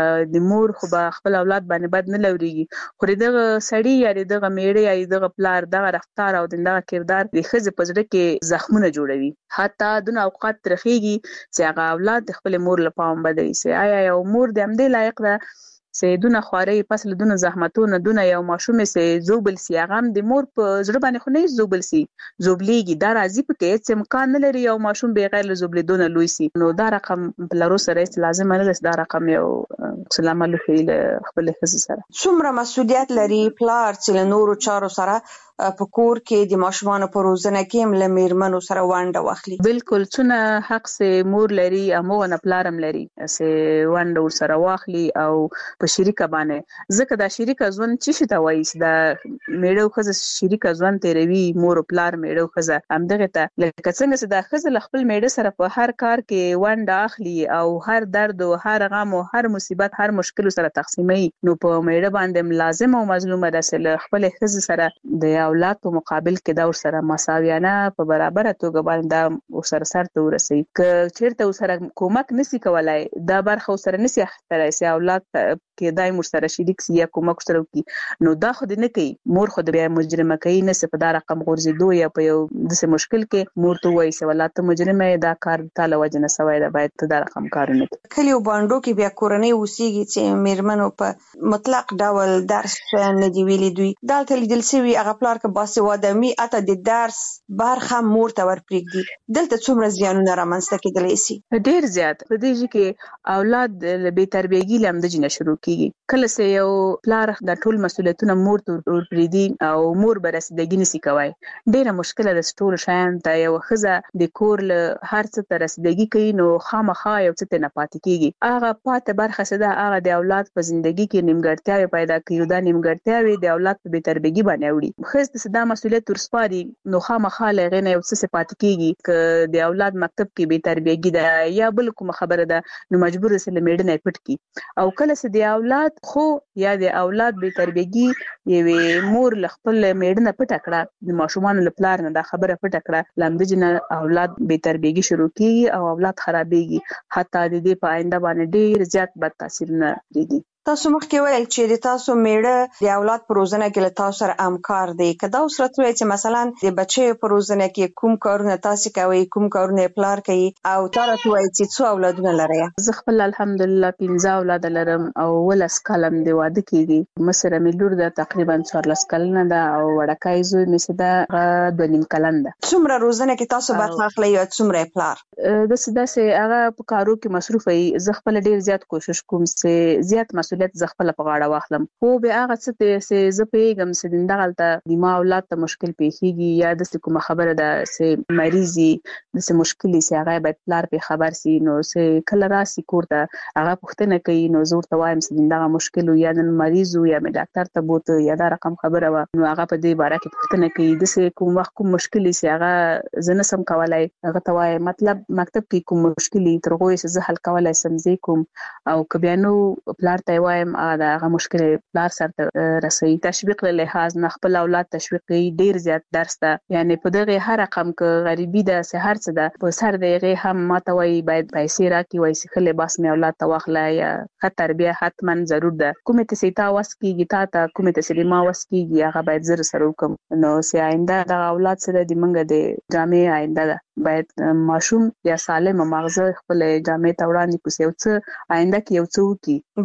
د مور خو خپل اولاد باندې بد نه لوريږي خو دغه سړی یا دغه میړه یا دغه پلار دغه رفتار او دغه کردار د خزه پزړه کې زخمونه جوړوي. حتی دونه اوقات ترخیږي چې هغه اولاد خپل مور لپاره بدوي سي آیا یو مور د دې لایق ده چې دونه خواري پس له دونه زحمتونه دونه یو ماشوم چې زوبل سی هغه د مور په زړه باندې خو نه زوبل سی زوبليږي دا راځي په کې چې امکان نه لري یو ماشوم بغیر له زوبلیدونه لوي سي نو دا رقم بلارو سره لازم نه ده دا رقم یو سلام علیکم خپل خزي سره
څومره مسؤلیت لري پلار چې نورو چارو سره په کور کې د ماشومان په روزنه کې هم لمیرمنو سره وانډه واخلي.
بالکل څونه حق سه مور لري امو نه پلارم لري سه وانډه ور سره واخلي او په شریکه باندې ځکه دا شریکه ځوان چې شته وایي دا میړو خزه شریکه ځوان تیروي مور پلار میړو خزه همدغه ته لکه څنګه چې دا خزه خپل میړه سره په هر کار کې وانډه اخلي او هر درد او هر غم او هر مصیبت هر مشکل سره تقسیمي نو په میړه باندې لازم او مظلومه ده چې خپل خزه سره د اولاد په مقابل کې دا ورسره مساویانه په برابر توګه باندې ورسره سره ته ورسي ک چیرته ورسره کومک نسی کولای دا برخه ورسره نسی اخیستلای سي اولاد کې دایم ورسره شریک سي یا کومک سره کوي نو دا خو دې نه کوي مور خو د مجرمه کوي نه په دا رقم غورځېدو یا په یو د مشکل کې مور ته وایي چې ولات مجرمه دا کار تعالی وجنه سوای دا باید ته دا رقم کار نه کوي.
کلیو باندې کې بیا کورنۍ وسیږي چې میرمنو په مطلق ډول درس نه دی ویلي دوی دلته لیدل سوي هغه پلار کې باسوادمي اته د درس برخه مور ته ورپرېږدي دلته څومره زیانونه رامنځته کېدلی سي.
ډیر زیات په دې کې اولاد له بې تربیګي لم د جنه شروع کیږي کله چې یو پلار د ټول مسؤلیتونه مور ته ورپرېږدي او مور برسېدګي نسی کوي ډیره مشکله ده ټول شان ته یو خزه د کور له هر څه ته رسیدګي کوي نو خامخا یو څه نه پاتې کیږي هغه پاتې برخه سده هغه د اولاد په ژوندۍ کې نیمګړتیاوې پیدا کوي دا نیمګړتیاوې د اولاد په بې تربیګي باندې وړي خزه دا مسؤلیت ورسپاري نو خامخا لغې نه یو څه پاتې کیږي ک د اولاد مکتب کې بې تربیګي ده یا بل کوم خبره ده نو مجبور سي لمېډ نه پټ کی او کله چې د اولاد خو یا د اولاد بې تربیګي یوه مور خپل میډ نه پټ کړه د ماشومان لپاره نه دا خبره پټ کړه لمدجنه اولاد بې تربیګي شروع کیږي او اولاد خرابېږي حتی د دې په آینده باندې ډیر زیات بد تاثیر نه لري.
تاسو مخکې ویل چې د تاسو میړه د اولاد په روزنه کې له تاسو سره همکار دی که دا اوس راته وایي چې مثلا د بچیو په روزنه کې کوم کارونه تاسو کوي کوم کارونه پلار کوي او تا راته وایي چې څو اولادونه لري؟
زه خپل الحمدلله 15 اولاد لرم او ولس کلم دی واده کیږي مسره مې لور ده تقریبا 14 کلنه ده او وړکای زوی مې سده 2.5 کلن ده.
څومره روزنه کې تاسو برخه اخلي او څومره پلار؟
د سده سه هغه په کارو کې مصروف وي زه خپل ډیر زیات کوشش کوم چې زیات مسؤلیت ز خپل په غاړه واخلم خو به هغه څه چې زه پیغام چې دغلته د ما اولاد ته مشکل پیښیږي یا د کومه خبره ده چې مریضي د مشکلې چې هغه باید پلار په خبر سي نو چې کله راسي کوړه هغه پوښتنه کوي نو زور ته وایم چې دغه مشکل یا د مریض یا د ډاکټر ته بوته یا دا رقم خبره و نو هغه په دې باره کې پوښتنه کوي د کوم وخت کوم مشکل چې هغه زنه سم کولای هغه ته وایم مطلب مکتب کې کوم مشکل ترغوي چې زه حل کولای سم زی کوم او کبيانو پلار ته وایم دا هغه مشکل پلار سره رسي تشویق له لحاظ نه خپل اولاد تشویقي ډیر زیات درس ده یعنی په دغه هر رقم کې غریبي ده سه هر څه ده په سر دغه هم ماته وای باید پیسې راکې وای سه خله باس مې اولاد ته واخلای یا تربیه حتما ضرور ده کومه ته سیتا واس کیږي تا کومه ته سلیما واس کیږي هغه باید زر سره وکم نو سه آینده د اولاد سره د منګه د جامع آینده ده باید ماشوم یا سالم مغزه خپل جامع ته وړاندې کوي او څه آینده کې یو څه وکي.
bale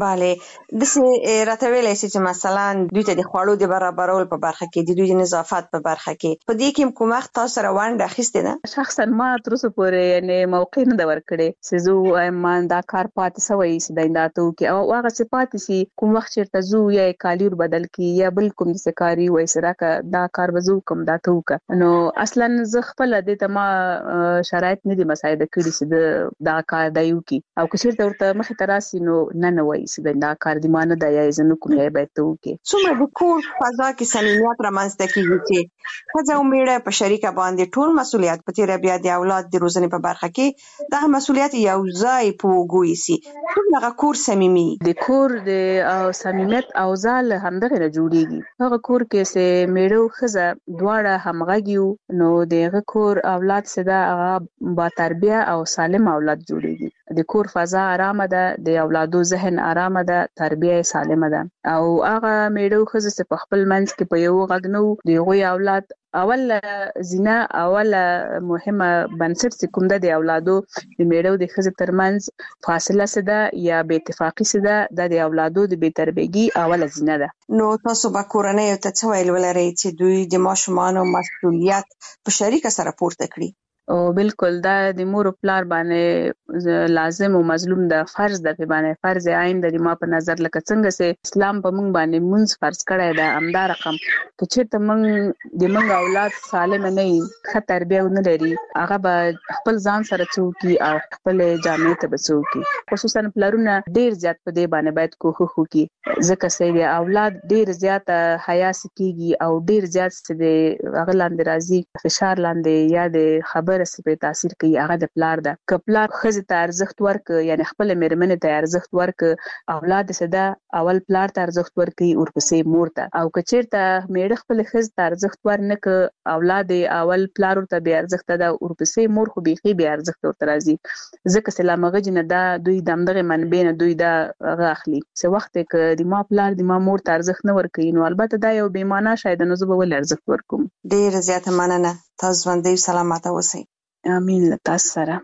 د څه راته ویلای شي چې مثلا دوی ته د خوړو د برابرولو په برخه کې د دوی د نظافت په برخه کې په دې کې کوم وخت تاسو سره ونډه اخیستې ده؟
شخصا ما تر اوسه پورې یعنی موقع نه ورکړې چې زه ما دا کار پاتې سوی چې داینداتو کې او هغه څه پاتې شي کوم وخت چیرته زو یا کالیر بدل کی یا بل کوم د سکاري وای سره کا دا کار وزو کوم دا تو کا نو اصلا ز خپل د تما شرایط نه دي مساعده کړی چې دا کار دایو کی او که چیرته ورته مخ تراسي نو نه وای چې دا کار دی مان د یا زنه کوم یا به تو کې
څومره د کور فضا کې صمیمیت رامنځته کیږي چې خځه او میړه په شریکه باندې ټول مسولیت په تیر بیا د اولاد د روزنې په برخه کې دا مسولیت یو ځای پوغوي سي څنګه کور صمیمي
د کور د صمیمیت او ځال همدغه نه جوړیږي هغه کور کې سه میړو خزه دواړه همغږیو نو دغه کور اولاد سدا هغه با تربیه او سالم اولاد جوړیږي د کور فضا آرامه ده د اولادو ذهن آرامه ده تربیه سالمه ده او هغه میړو خزه په خپل منځ کې په یو غږ نو دغه اولاد اول زینا اول مهمه بنسټ کوم د اولادو د میړو د خزه ترمنځ فاصله سده یا بے اتفاقی سده د اولادو د بے تربیګي اول زینا ده
نو تاسو به کورنۍ ته څه ویل ولرئ چې دوی د ماشومان مسؤلیت په شریکه سره پورته کړي؟
او بالکل دا د مور پلار باندې لازم او مظلوم د فرض د په باندې فرض عین د ما په نظر لکه څنګه سه اسلام په مونږ باندې مونږ فرض کړی دا امدا رقم چې چیرته مونږ د مونږ اولاد سالم نه وي ښه تربیه نه لري هغه به خپل ځان سره چوکي او خپل جامع ته بچوکي خصوصا پلارونه ډیر زیات په دې باندې باید کوښښ وکړي ځکه چې د اولاد ډیر زیات حیا سکیږي او ډیر زیات د هغه لاندې راځي فشار لاندې یا د خبر سپه تاثیر کوي هغه د پلار ده کپلار خزه ته ارزښت ورک یعنی خپل میرمنه ته ارزښت ورک اولاد سده اول پلار ته ارزښت ورکي او ورپسې مور ته او کچیرته میړه خپل خزه ته ارزښت ورنک اولاد اول پلار ته به ارزښت ده او ورپسې مور خو بيخي به ارزښت ورته راځي ځکه سلامغه جن ده دوی دمدغه منبع نه دوی دا غاخلي څه وخت کې د ما پلار د ما مور ته ارزښت نه ورکي نو البته دا یو بې معنا شاید نه زه به ول ارزښت ورکوم
ډیر زیاته مننه تاسو باندې سلامات اوسئ
امين لتاسو سره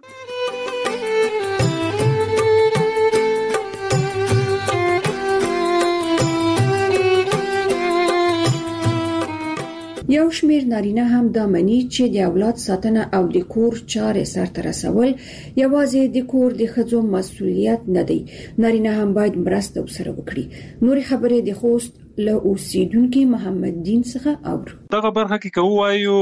یو شمیر نارینه هم دا مني چې د اولاد ساتنه او د کور چارې سرته رسول یوازې د کور د ښځو مسؤلیت نه دی نارینه هم باید مرسته وسره وکړي نور خبرې د خوست له اوسیدونکو محمد دین څخه اورو
دغه برخه کې کوایو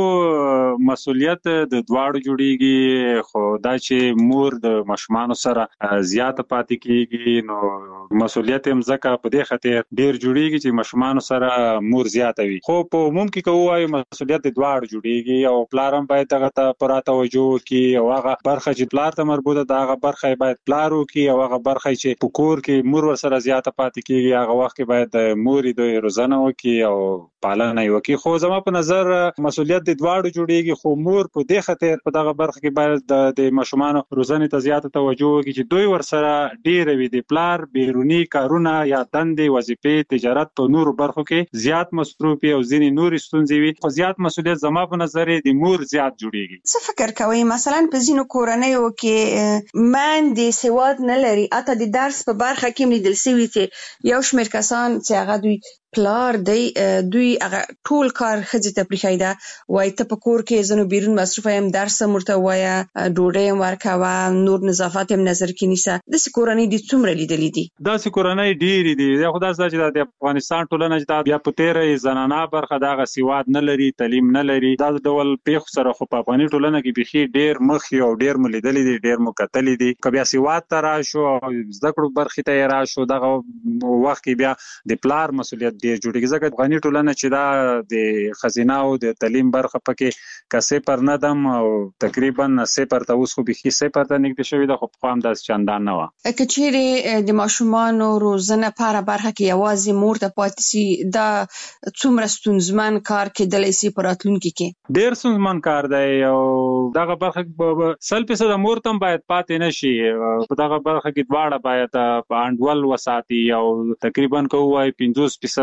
مسؤلیت د دواړو جوړیږي خو دا چې مور د ماشومان سره زیاته پاتې کیږي نو مسؤلیت هم ځکه په دې خاطر ډیر جوړیږي چې ماشومان سره مور زیاته وي خو په عموم کې کوایو مسؤلیت د دواړو جوړیږي او پلار هم باید دغه ته پوره توجه وکړي او هغه برخه چې پلار ته مربوطه ده هغه برخه باید پلار وکړي او هغه برخه چې په کور کې مور ور سره زیاته پاتې کیږي هغه وخت کې باید مور د روزنه وکړي او پالنه وکړي خو زما په نظر مسؤلیت د دواړو جوړیږي خو مور په دې خاطر په دغه برخه کې باید د ماشومان روزنې ته زیاته توجه وکړي چې دوی ور سره ډیر وي د پلار بیرونی کارونه یا دندې وظیفې تجارت په نورو برخو کې زیات مصروف او ځینې نور ستونزې وي خو زیات مسؤلیت زما په نظر د مور زیات جوړیږي
څه فکر کوئ مثلا په ځینو کورنیو کې ماندې سواد نه لري اته د درس په برخه کې لیدل شوی چې یو شمېر کسان چې هغه دوی پلار دی دوی هغه ټول کار خځې ته پریښایدا وای ته په کور کې زنو بیرون مصروف یم درس مرته وایا ډوډۍ ورکوا نور نظافت هم نظر کې نیسه د سکورنۍ د څومره لیدلې دي
دا سکورنۍ ډېری دي خدای چې د افغانستان ټولنه چې بیا په تیرې زنانه برخه دغه سواد نه لري تعلیم نه لري دا ډول پیښ سره خو په افغاني ټولنه کې بيخي ډېر مخ او ډېر ملیدلې دي ډېر مکتلې دي کبه سواد ترا شو زده کړو برخه ته را شو دغه وخت کې بیا د پلار مسؤلیت ډیر جوړیږي ځکه افغاني ټولنه چې دا د خزینه او د تعلیم برخه پکې کسې پر نه دم او تقریبا 0 ته اوس خو به 0 ته نږدې شوی د خو په هم داس چندان نه و
کچېره د ماشومان روزنه لپاره برخه کې یوازې مور ته پاتې شي دا څومره ستونزمن کار کېدلی شي په راتلونکي کې
ډیر ستونزمن کار دی او دغه برخه 100% د مور ته باید پاتې نشي په دغه برخه کې دواړه باید په انډول وساتي او تقریبا کوی 50%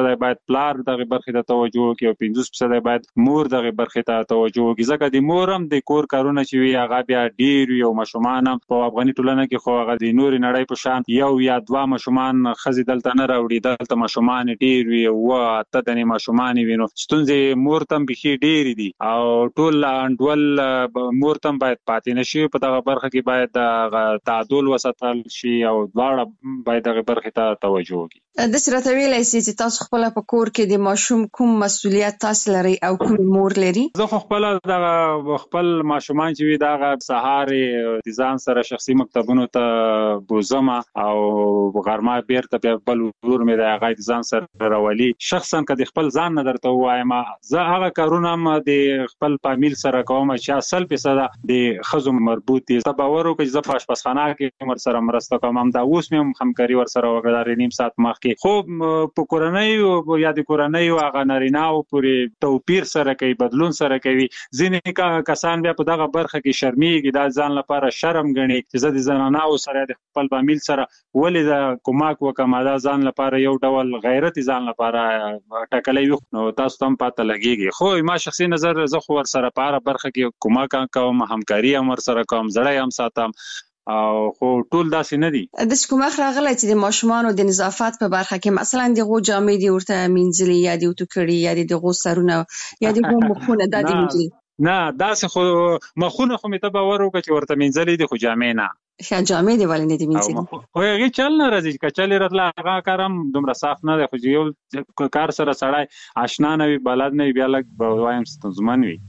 50% باید پلار دغه برخې ته توجه وکړي او 50% باید مور دغه برخې ته توجه وکړي ځکه د مور هم د کور کارونه چې وي هغه بیا ډیر وي او ماشومان هم په افغاني ټولنه کې خو هغه د نوري نړۍ په شان یو یا دوه ماشومان خزي دلته نه راوړي دلته ماشومان ډیر وي او اته د ماشومان وینو ستونزې مور تم بخي ډیر دي او ټول انډول مور تم باید پاتې نشي په دغه برخه کې باید تعادل وساتل شي او دواړه باید دغه برخه ته توجه وکړي.
د سره ویلای سي چې تاسو خپل په کور کې د ماشوم کوم مسؤلیت تاسو لري او کوم مور لري؟
زه خپل دغه خپل ماشومان چې وي دغه سهار د ځان سره شخصي مکتبونو ته بوزم او غرمه بیرته په بل ورور مې د هغه ځان سره راولي. شخصا کله خپل ځان نه درته وایم زه هغه کارونه م د خپل فامیل سره کوم چې 100% د خزو مربوط دي. باور وکړئ زه په آشپزخانه کې ور سره مرسته کوم دا اوس مې همکاري ور سره وکړه نیم ساعت مخکې خو په کورنۍ او یا د کورنۍ او هغه نارینه‌و پورې توپیر سره کوي بدلون سره کوي. ځینې کسان بیا په دغه برخه کې شرمېږي دا ځان لپاره شرم ګڼي چې زه د زنانو سره د خپل فامیل سره ولې د کومک وکم دا ځان لپاره یو ډول غیرت ځان لپاره ټکلې وي نو تاسو هم پته لګيږي. خو ما شخصي نظر زه خو ور سره په برخه کې کومک کوم همکاري هم ور سره کوم زړه هم ساتم او خو ټول داسې نه دي.
د کوم راغلی چې د ماشومان د نظافت په برخه کې مثلا د غو جامې دی ورته مینځلي یا د وټکړي یا د غو سرونه یا د غو مخونه د دې
نه داسې خو مخونه خو مې ته باور وکړي چې ورته مینځلي دي خو جامې نه
ښه جامې دی ولې نه دي مینځلي
خو هغه چل نه راځي کچالي راتله هغه کارم دومره صاف نه دی خو یو کار سره سړی آشنا نه وي بلد نه وي بیا لږ وایم ستونزمن وي.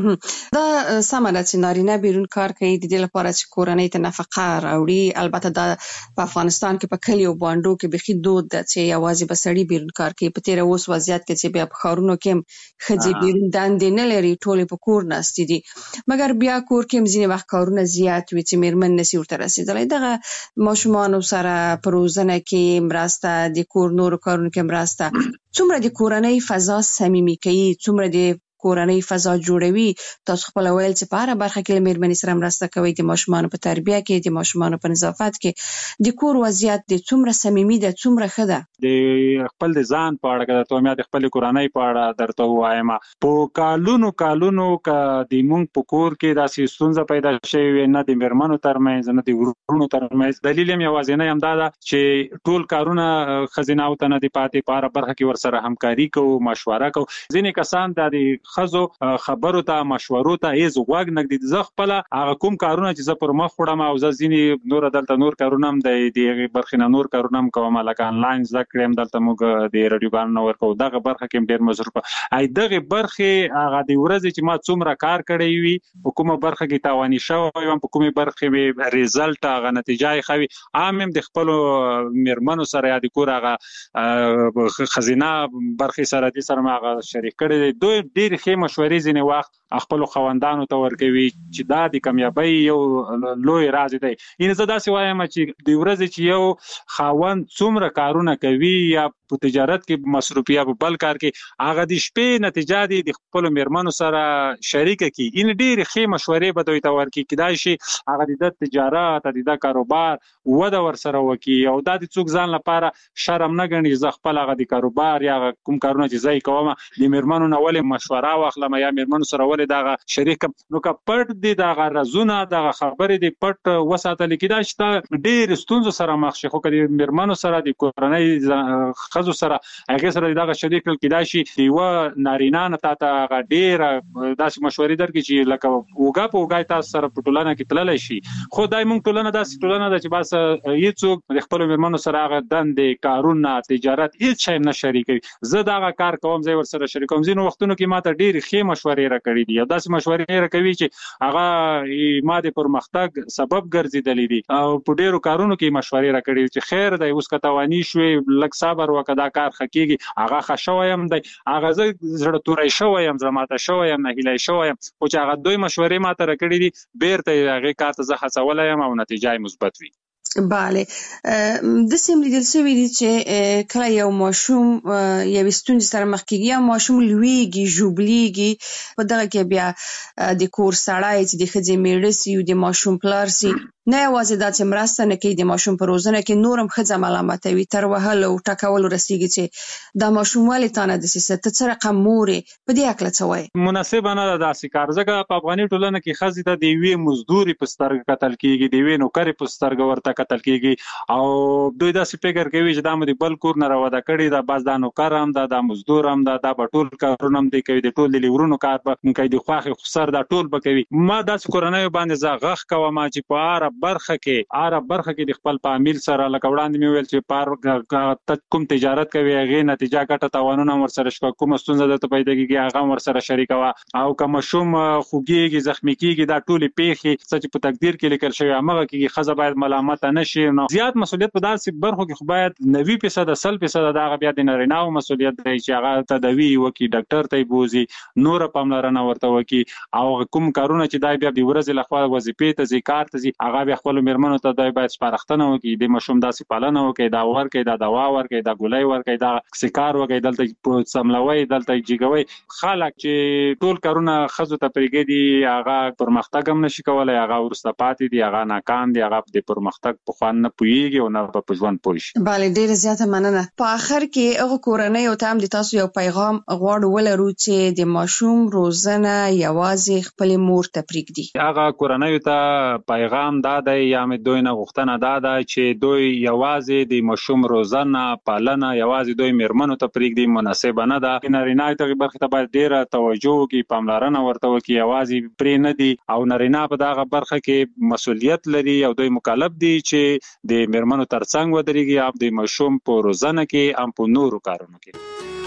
دا سمه ده چې نارینه بیرون کار کوي د دې لپاره چې کورنۍ ته نفقه راوړي. البته دا په افغانستان کې په کلیو باندو کې بخي دود ده چې یوازې بسړي بیرون کار کوي. په تیر اوس وضعیت کې چې بیا په خارونو کې خځې بیرون دندې نه لري ټولې په کور ناستې دي مګر بیا کور کې ځینې وخت کارونه زیات وي چې میرمن نشي ورته رسیدلی. دغه ماشومان سره په روزنه کې مرسته د کور نورو کارونو کې مرسته څومره د کورنۍ فضا صمیمي کوي څومره د کورنۍ فضا جوړوي. تاسو خپل ویل چې په هر برخه کې مېرمنې سره مرسته کوي د ماشومانو په تربیه کې د ماشومانو په نظافت کې د کور وضعیت د څومره صمیمي ده څومره ښه ده.
د خپل د ځان په اړه که ته مې د خپل کورنۍ په اړه درته وایم په کالونو ک د مونږ په کور کې داسې ستونزه پیدا شوې نه د مېرمنو ترمنځ نه د ورونو ترمنځ. دلیل یې یوازینی همدا ده چې ټول کارونه خزینه او ته نه دی پاتې په هر برخه کې ور سره همکاري کوو مشوره کوو. ځینې کسان د خزو خبرو ته مشورو ته هیڅ غوږ نه ږدي. زه خپل هغه کوم کارونه چې زه پر مخ وړم او زه ځینې نور دلته نور کارونه هم د دې برخې نه نور کارونه هم کوم لکه انلاین زده کړم دلته موږ د رادیوګانو نه ورکو دغه برخه کې ډېر مصرف ای دغه برخې هغه د ورځې چې ما څومره کار کړی وي په کومه برخه کې تاواني شوی وم په کومه برخه کې ریزلټ هغه نتیجه یې خوي عام د خپل مېرمنو سره یا د کور هغه خزینه برخې سره د سره ما شریک کړی دوی ډېر ښه مشورې ځینې وخت خپل خوندانو ته ورکوي چې دا د کامیابی یو لوی راز دی. یعنی زه داسې وایم چې د ورځې چې یو خاوند څومره کارونه کوي یا په تجارت کې مصروفیت په بل کار کې هغه د شپې نتیجه دی د خپل مېرمنو سره شریک کی ان ډېر ښه مشورې به دوی ته ورکړي کېدای شي هغه د تجارت د کاروبار وده ور سره وکړي او دا د څوک ځان لپاره شرم نه ګڼي. زه خپل هغه د کاروبار یا کوم کارونه چې زه کوم د مېرمنو نه ولې مشوره واخلم یا مېرمنو سره ولې دغه شریک نو که پټ دي دغه رازونه دغه خبرې دي پټ وساتل کېدای شي ډېر ستونزو سره مخ شي. خو کله مېرمنو سره د کورنۍ خزو سره هغه سره دغه شریک کېدای شي یو نارینه نه تاسو ډېر داسې مشورې درکړي چې لکه وګا په وګا تاسو سره په ټولنه کې تللی شي. خو دای مونږ ټولنه داسې ټولنه ده چې بس هیڅوک د خپل مېرمنو سره هغه دندې کارونه تجارت هیڅ شی نه شریکوي. زه دغه کار کوم زه ور سره شریکوم. ځینو وختونو کې ماته ډېر ښه مشورې راکړي دي او داسې مشورې راکوي چې هغه ما د پرمختګ سبب ګرځېدلې دي او په ډېرو کارونو کې مشورې راکړي چې خیر دی اوس که تواني شوې لږ صبر وکړه دا کار ښه کېږي هغه ښه شوی یم دی هغه زه زړه توری شوی یم زړه ماته شوی یم نهیلی شوی یم خو چې هغه دوی مشورې ماته راکړي دي بیرته یې هغې کار ته زه هڅولی یم او نتیجه یې مثبت وي.
bale د سیم لیدل سوي دي چې کله یو ماشوم یو ستونزې سره مخ کیږي یا ماشوم لویږي جوبلیږي په دغه کې بیا د کور سړی چې د ښځې میړه سي او د ماشوم پلار سي نه یوازې دا چې مرسته نه کوي د ماشوم په روزنه کې نورم ښځه ملامتوي تر وهلو او ټکولو رسیږي چې دا ماشوم ولې تا نه دسې ته څه رقم مورې په دې هکله څه وایي؟
مناسبه نه ده داسې کار ځکه په افغاني ټولنه کې ښځې ته د یوې مزدوري په سترګه کتل کېږي د یوې نوکرې په سترګه ورته کتل کېږي او دوی داسې فکر کوي چې دا مو د بل کور نه راوده کړي دا بس دا نوکر هم ده دا مزدور هم ده دا به ټول کارونه هم دی کوي د ټول د لیورونو کار به کوي د خواښې خسر دا ټول به کوي. ما داسې کورنیو باندې زه غږ کوم چې په هره برخه کې د خپل فامیل سره لکه وړاندې مې ویل چې کوم تجارت کوي هغې نتیجه ګټه تاوانونه ورسره شته کومه ستونزه درته پیدا کېږي هغه ورسره شریکوه او که ماشوم خوږېږي زخمي کېږي دا ټولې پیښې څه چې په تقدیر کې لیکل شوي همغه کېږي ښځه باید ملامته نه شي. نو زیات مسؤلیت په داسې برخو کې خو باید 90% 100% د هغه بیا د نارینه‌و مسؤلیت دی چې هغه تداوي وکړي ډاکټر ته یې بوځي نوره پاملرنه ورته وکړي او کوم کارونه چې دی بیا د ورځې لخوا وظیفې ته ځي کار ته ځي هغه بیا خپلو مېرمنو ته دی باید سپارښتنه وکړي د ماشوم داسې پالنه وکړي دا ورکړي دا دوا ورکړي دا ګولۍ ورکړي دا سکار وکړي دلته سملوي دلته جګوي. خلک چې ټول کارونه ښځو ته پرېږدي هغه پرمختګ هم نشي کولی هغه وروسته پاتې دي هغه ناکام دي هغه د پرمختګ په خوند نه پوهېږي او نه په ژوند پوه شي.
بله ډېره زیاته مننه. په آخر کې هغه کورنیو ته هم د تاسو یو پیغام غواړو ولرو چې د ماشوم روزنه یوازې خپلې مور ته پرېږدي.
هغه کورنیو ته پیغام دا دی یا مې دوی نه غوښتنه دا ده چې دوی یوازې د ماشوم روزنه پالنه یوازې دوی مېرمنو ته پرېږدي مناسبه نه ده. نارینه دغې برخې ته باید ډېره توجه وکړي پاملرنه ورته وکړي یوازې پرې نه دي او نارینه په دغه برخه کې مسؤلیت لري او دوی مکلف دي چې د مېرمنو ترڅنګ ودرېږي هم د ماشوم په روزنه کې هم په نورو کارونو کې.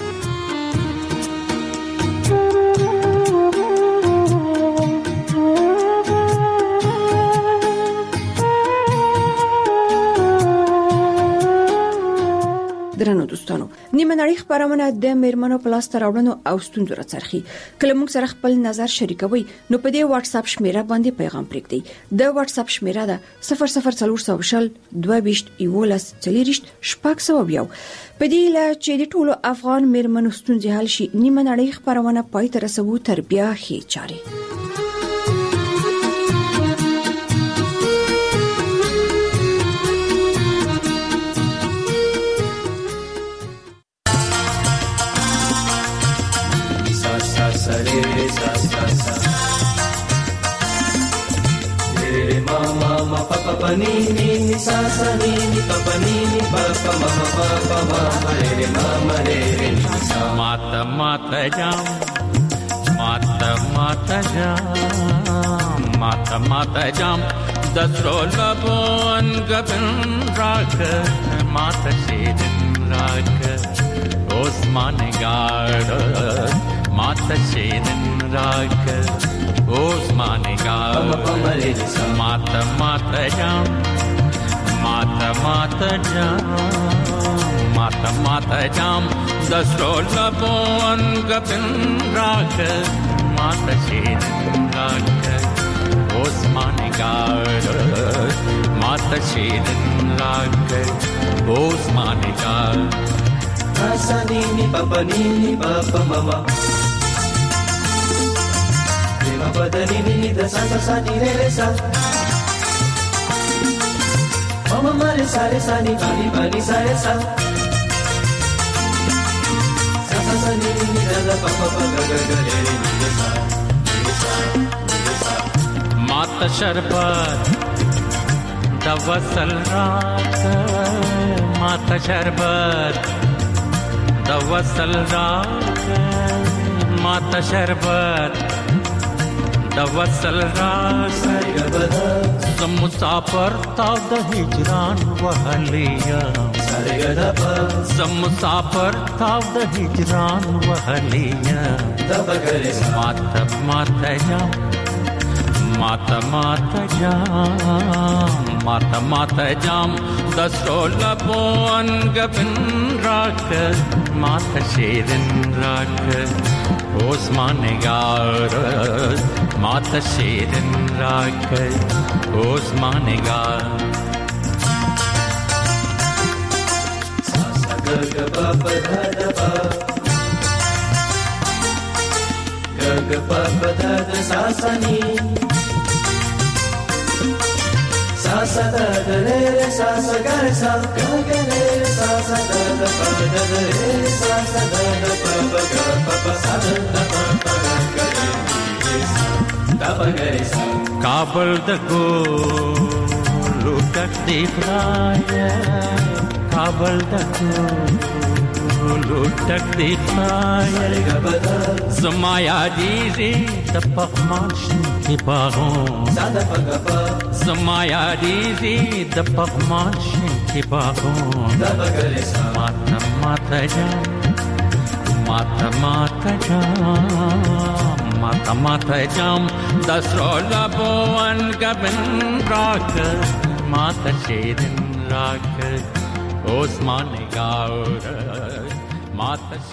درنو دوستانو نیمه نړۍ خبرونه د میرمنو په لاس راوړنو او ستونزو راڅرخي کله موږ سره خپل نظر شریکوي نو په دې واتس اپ شمیره باندې پیغام پرېږدئ. د واتس اپ شمیره ده 00400 22 11 40 شپږ په دې لا چې د ټولو افغان میرمنو ستونزې حل شي نیمه نړۍ خبرونه پای ته رسوو تر بیا هي چاري.
Mata jam dasrola bon gabin rak mata shedin rak Osman gard mata shedin rak Osman gard mata jam mata jam dasrola bon gabin rak mata shedin rak Osman gard mata shedin rak Osman gard Asanini papa mama Rima padanini da sa ni re sa Mama mare sa ni bani sa re sa Sa ni da papa ga re ni sa Mata sharbat da wasal raat Mata sharbat da wasal raat Mata sharbat da wasal raat Sam musafir ta da hijran wahliya Sam musafir ta da hijran wahliya Mata jam Mata jam dasrola bon gabin rak mata shedin rak Osman gard mata shedin rak Osman gard ga pa pa da da pa ga pa pa da da sa sa ni sa sa da da re re sa sa ga re sa ga ga re sa sa da da pa da da re sa sa da da pa pa ga pa pa sa da da pa pa ga ga re sa da pa ga re sa
काबल दको लुटक दिखाया काबल दको लुटक दिखाया समाया दीजी दपखमाश की बाहों समाया दीजी दपखमाश की बाहों माता माता जा माता माता जा माता माता जाम दसरोला बोवन गबन राख माता शेरन राख ओस्मान गावर माता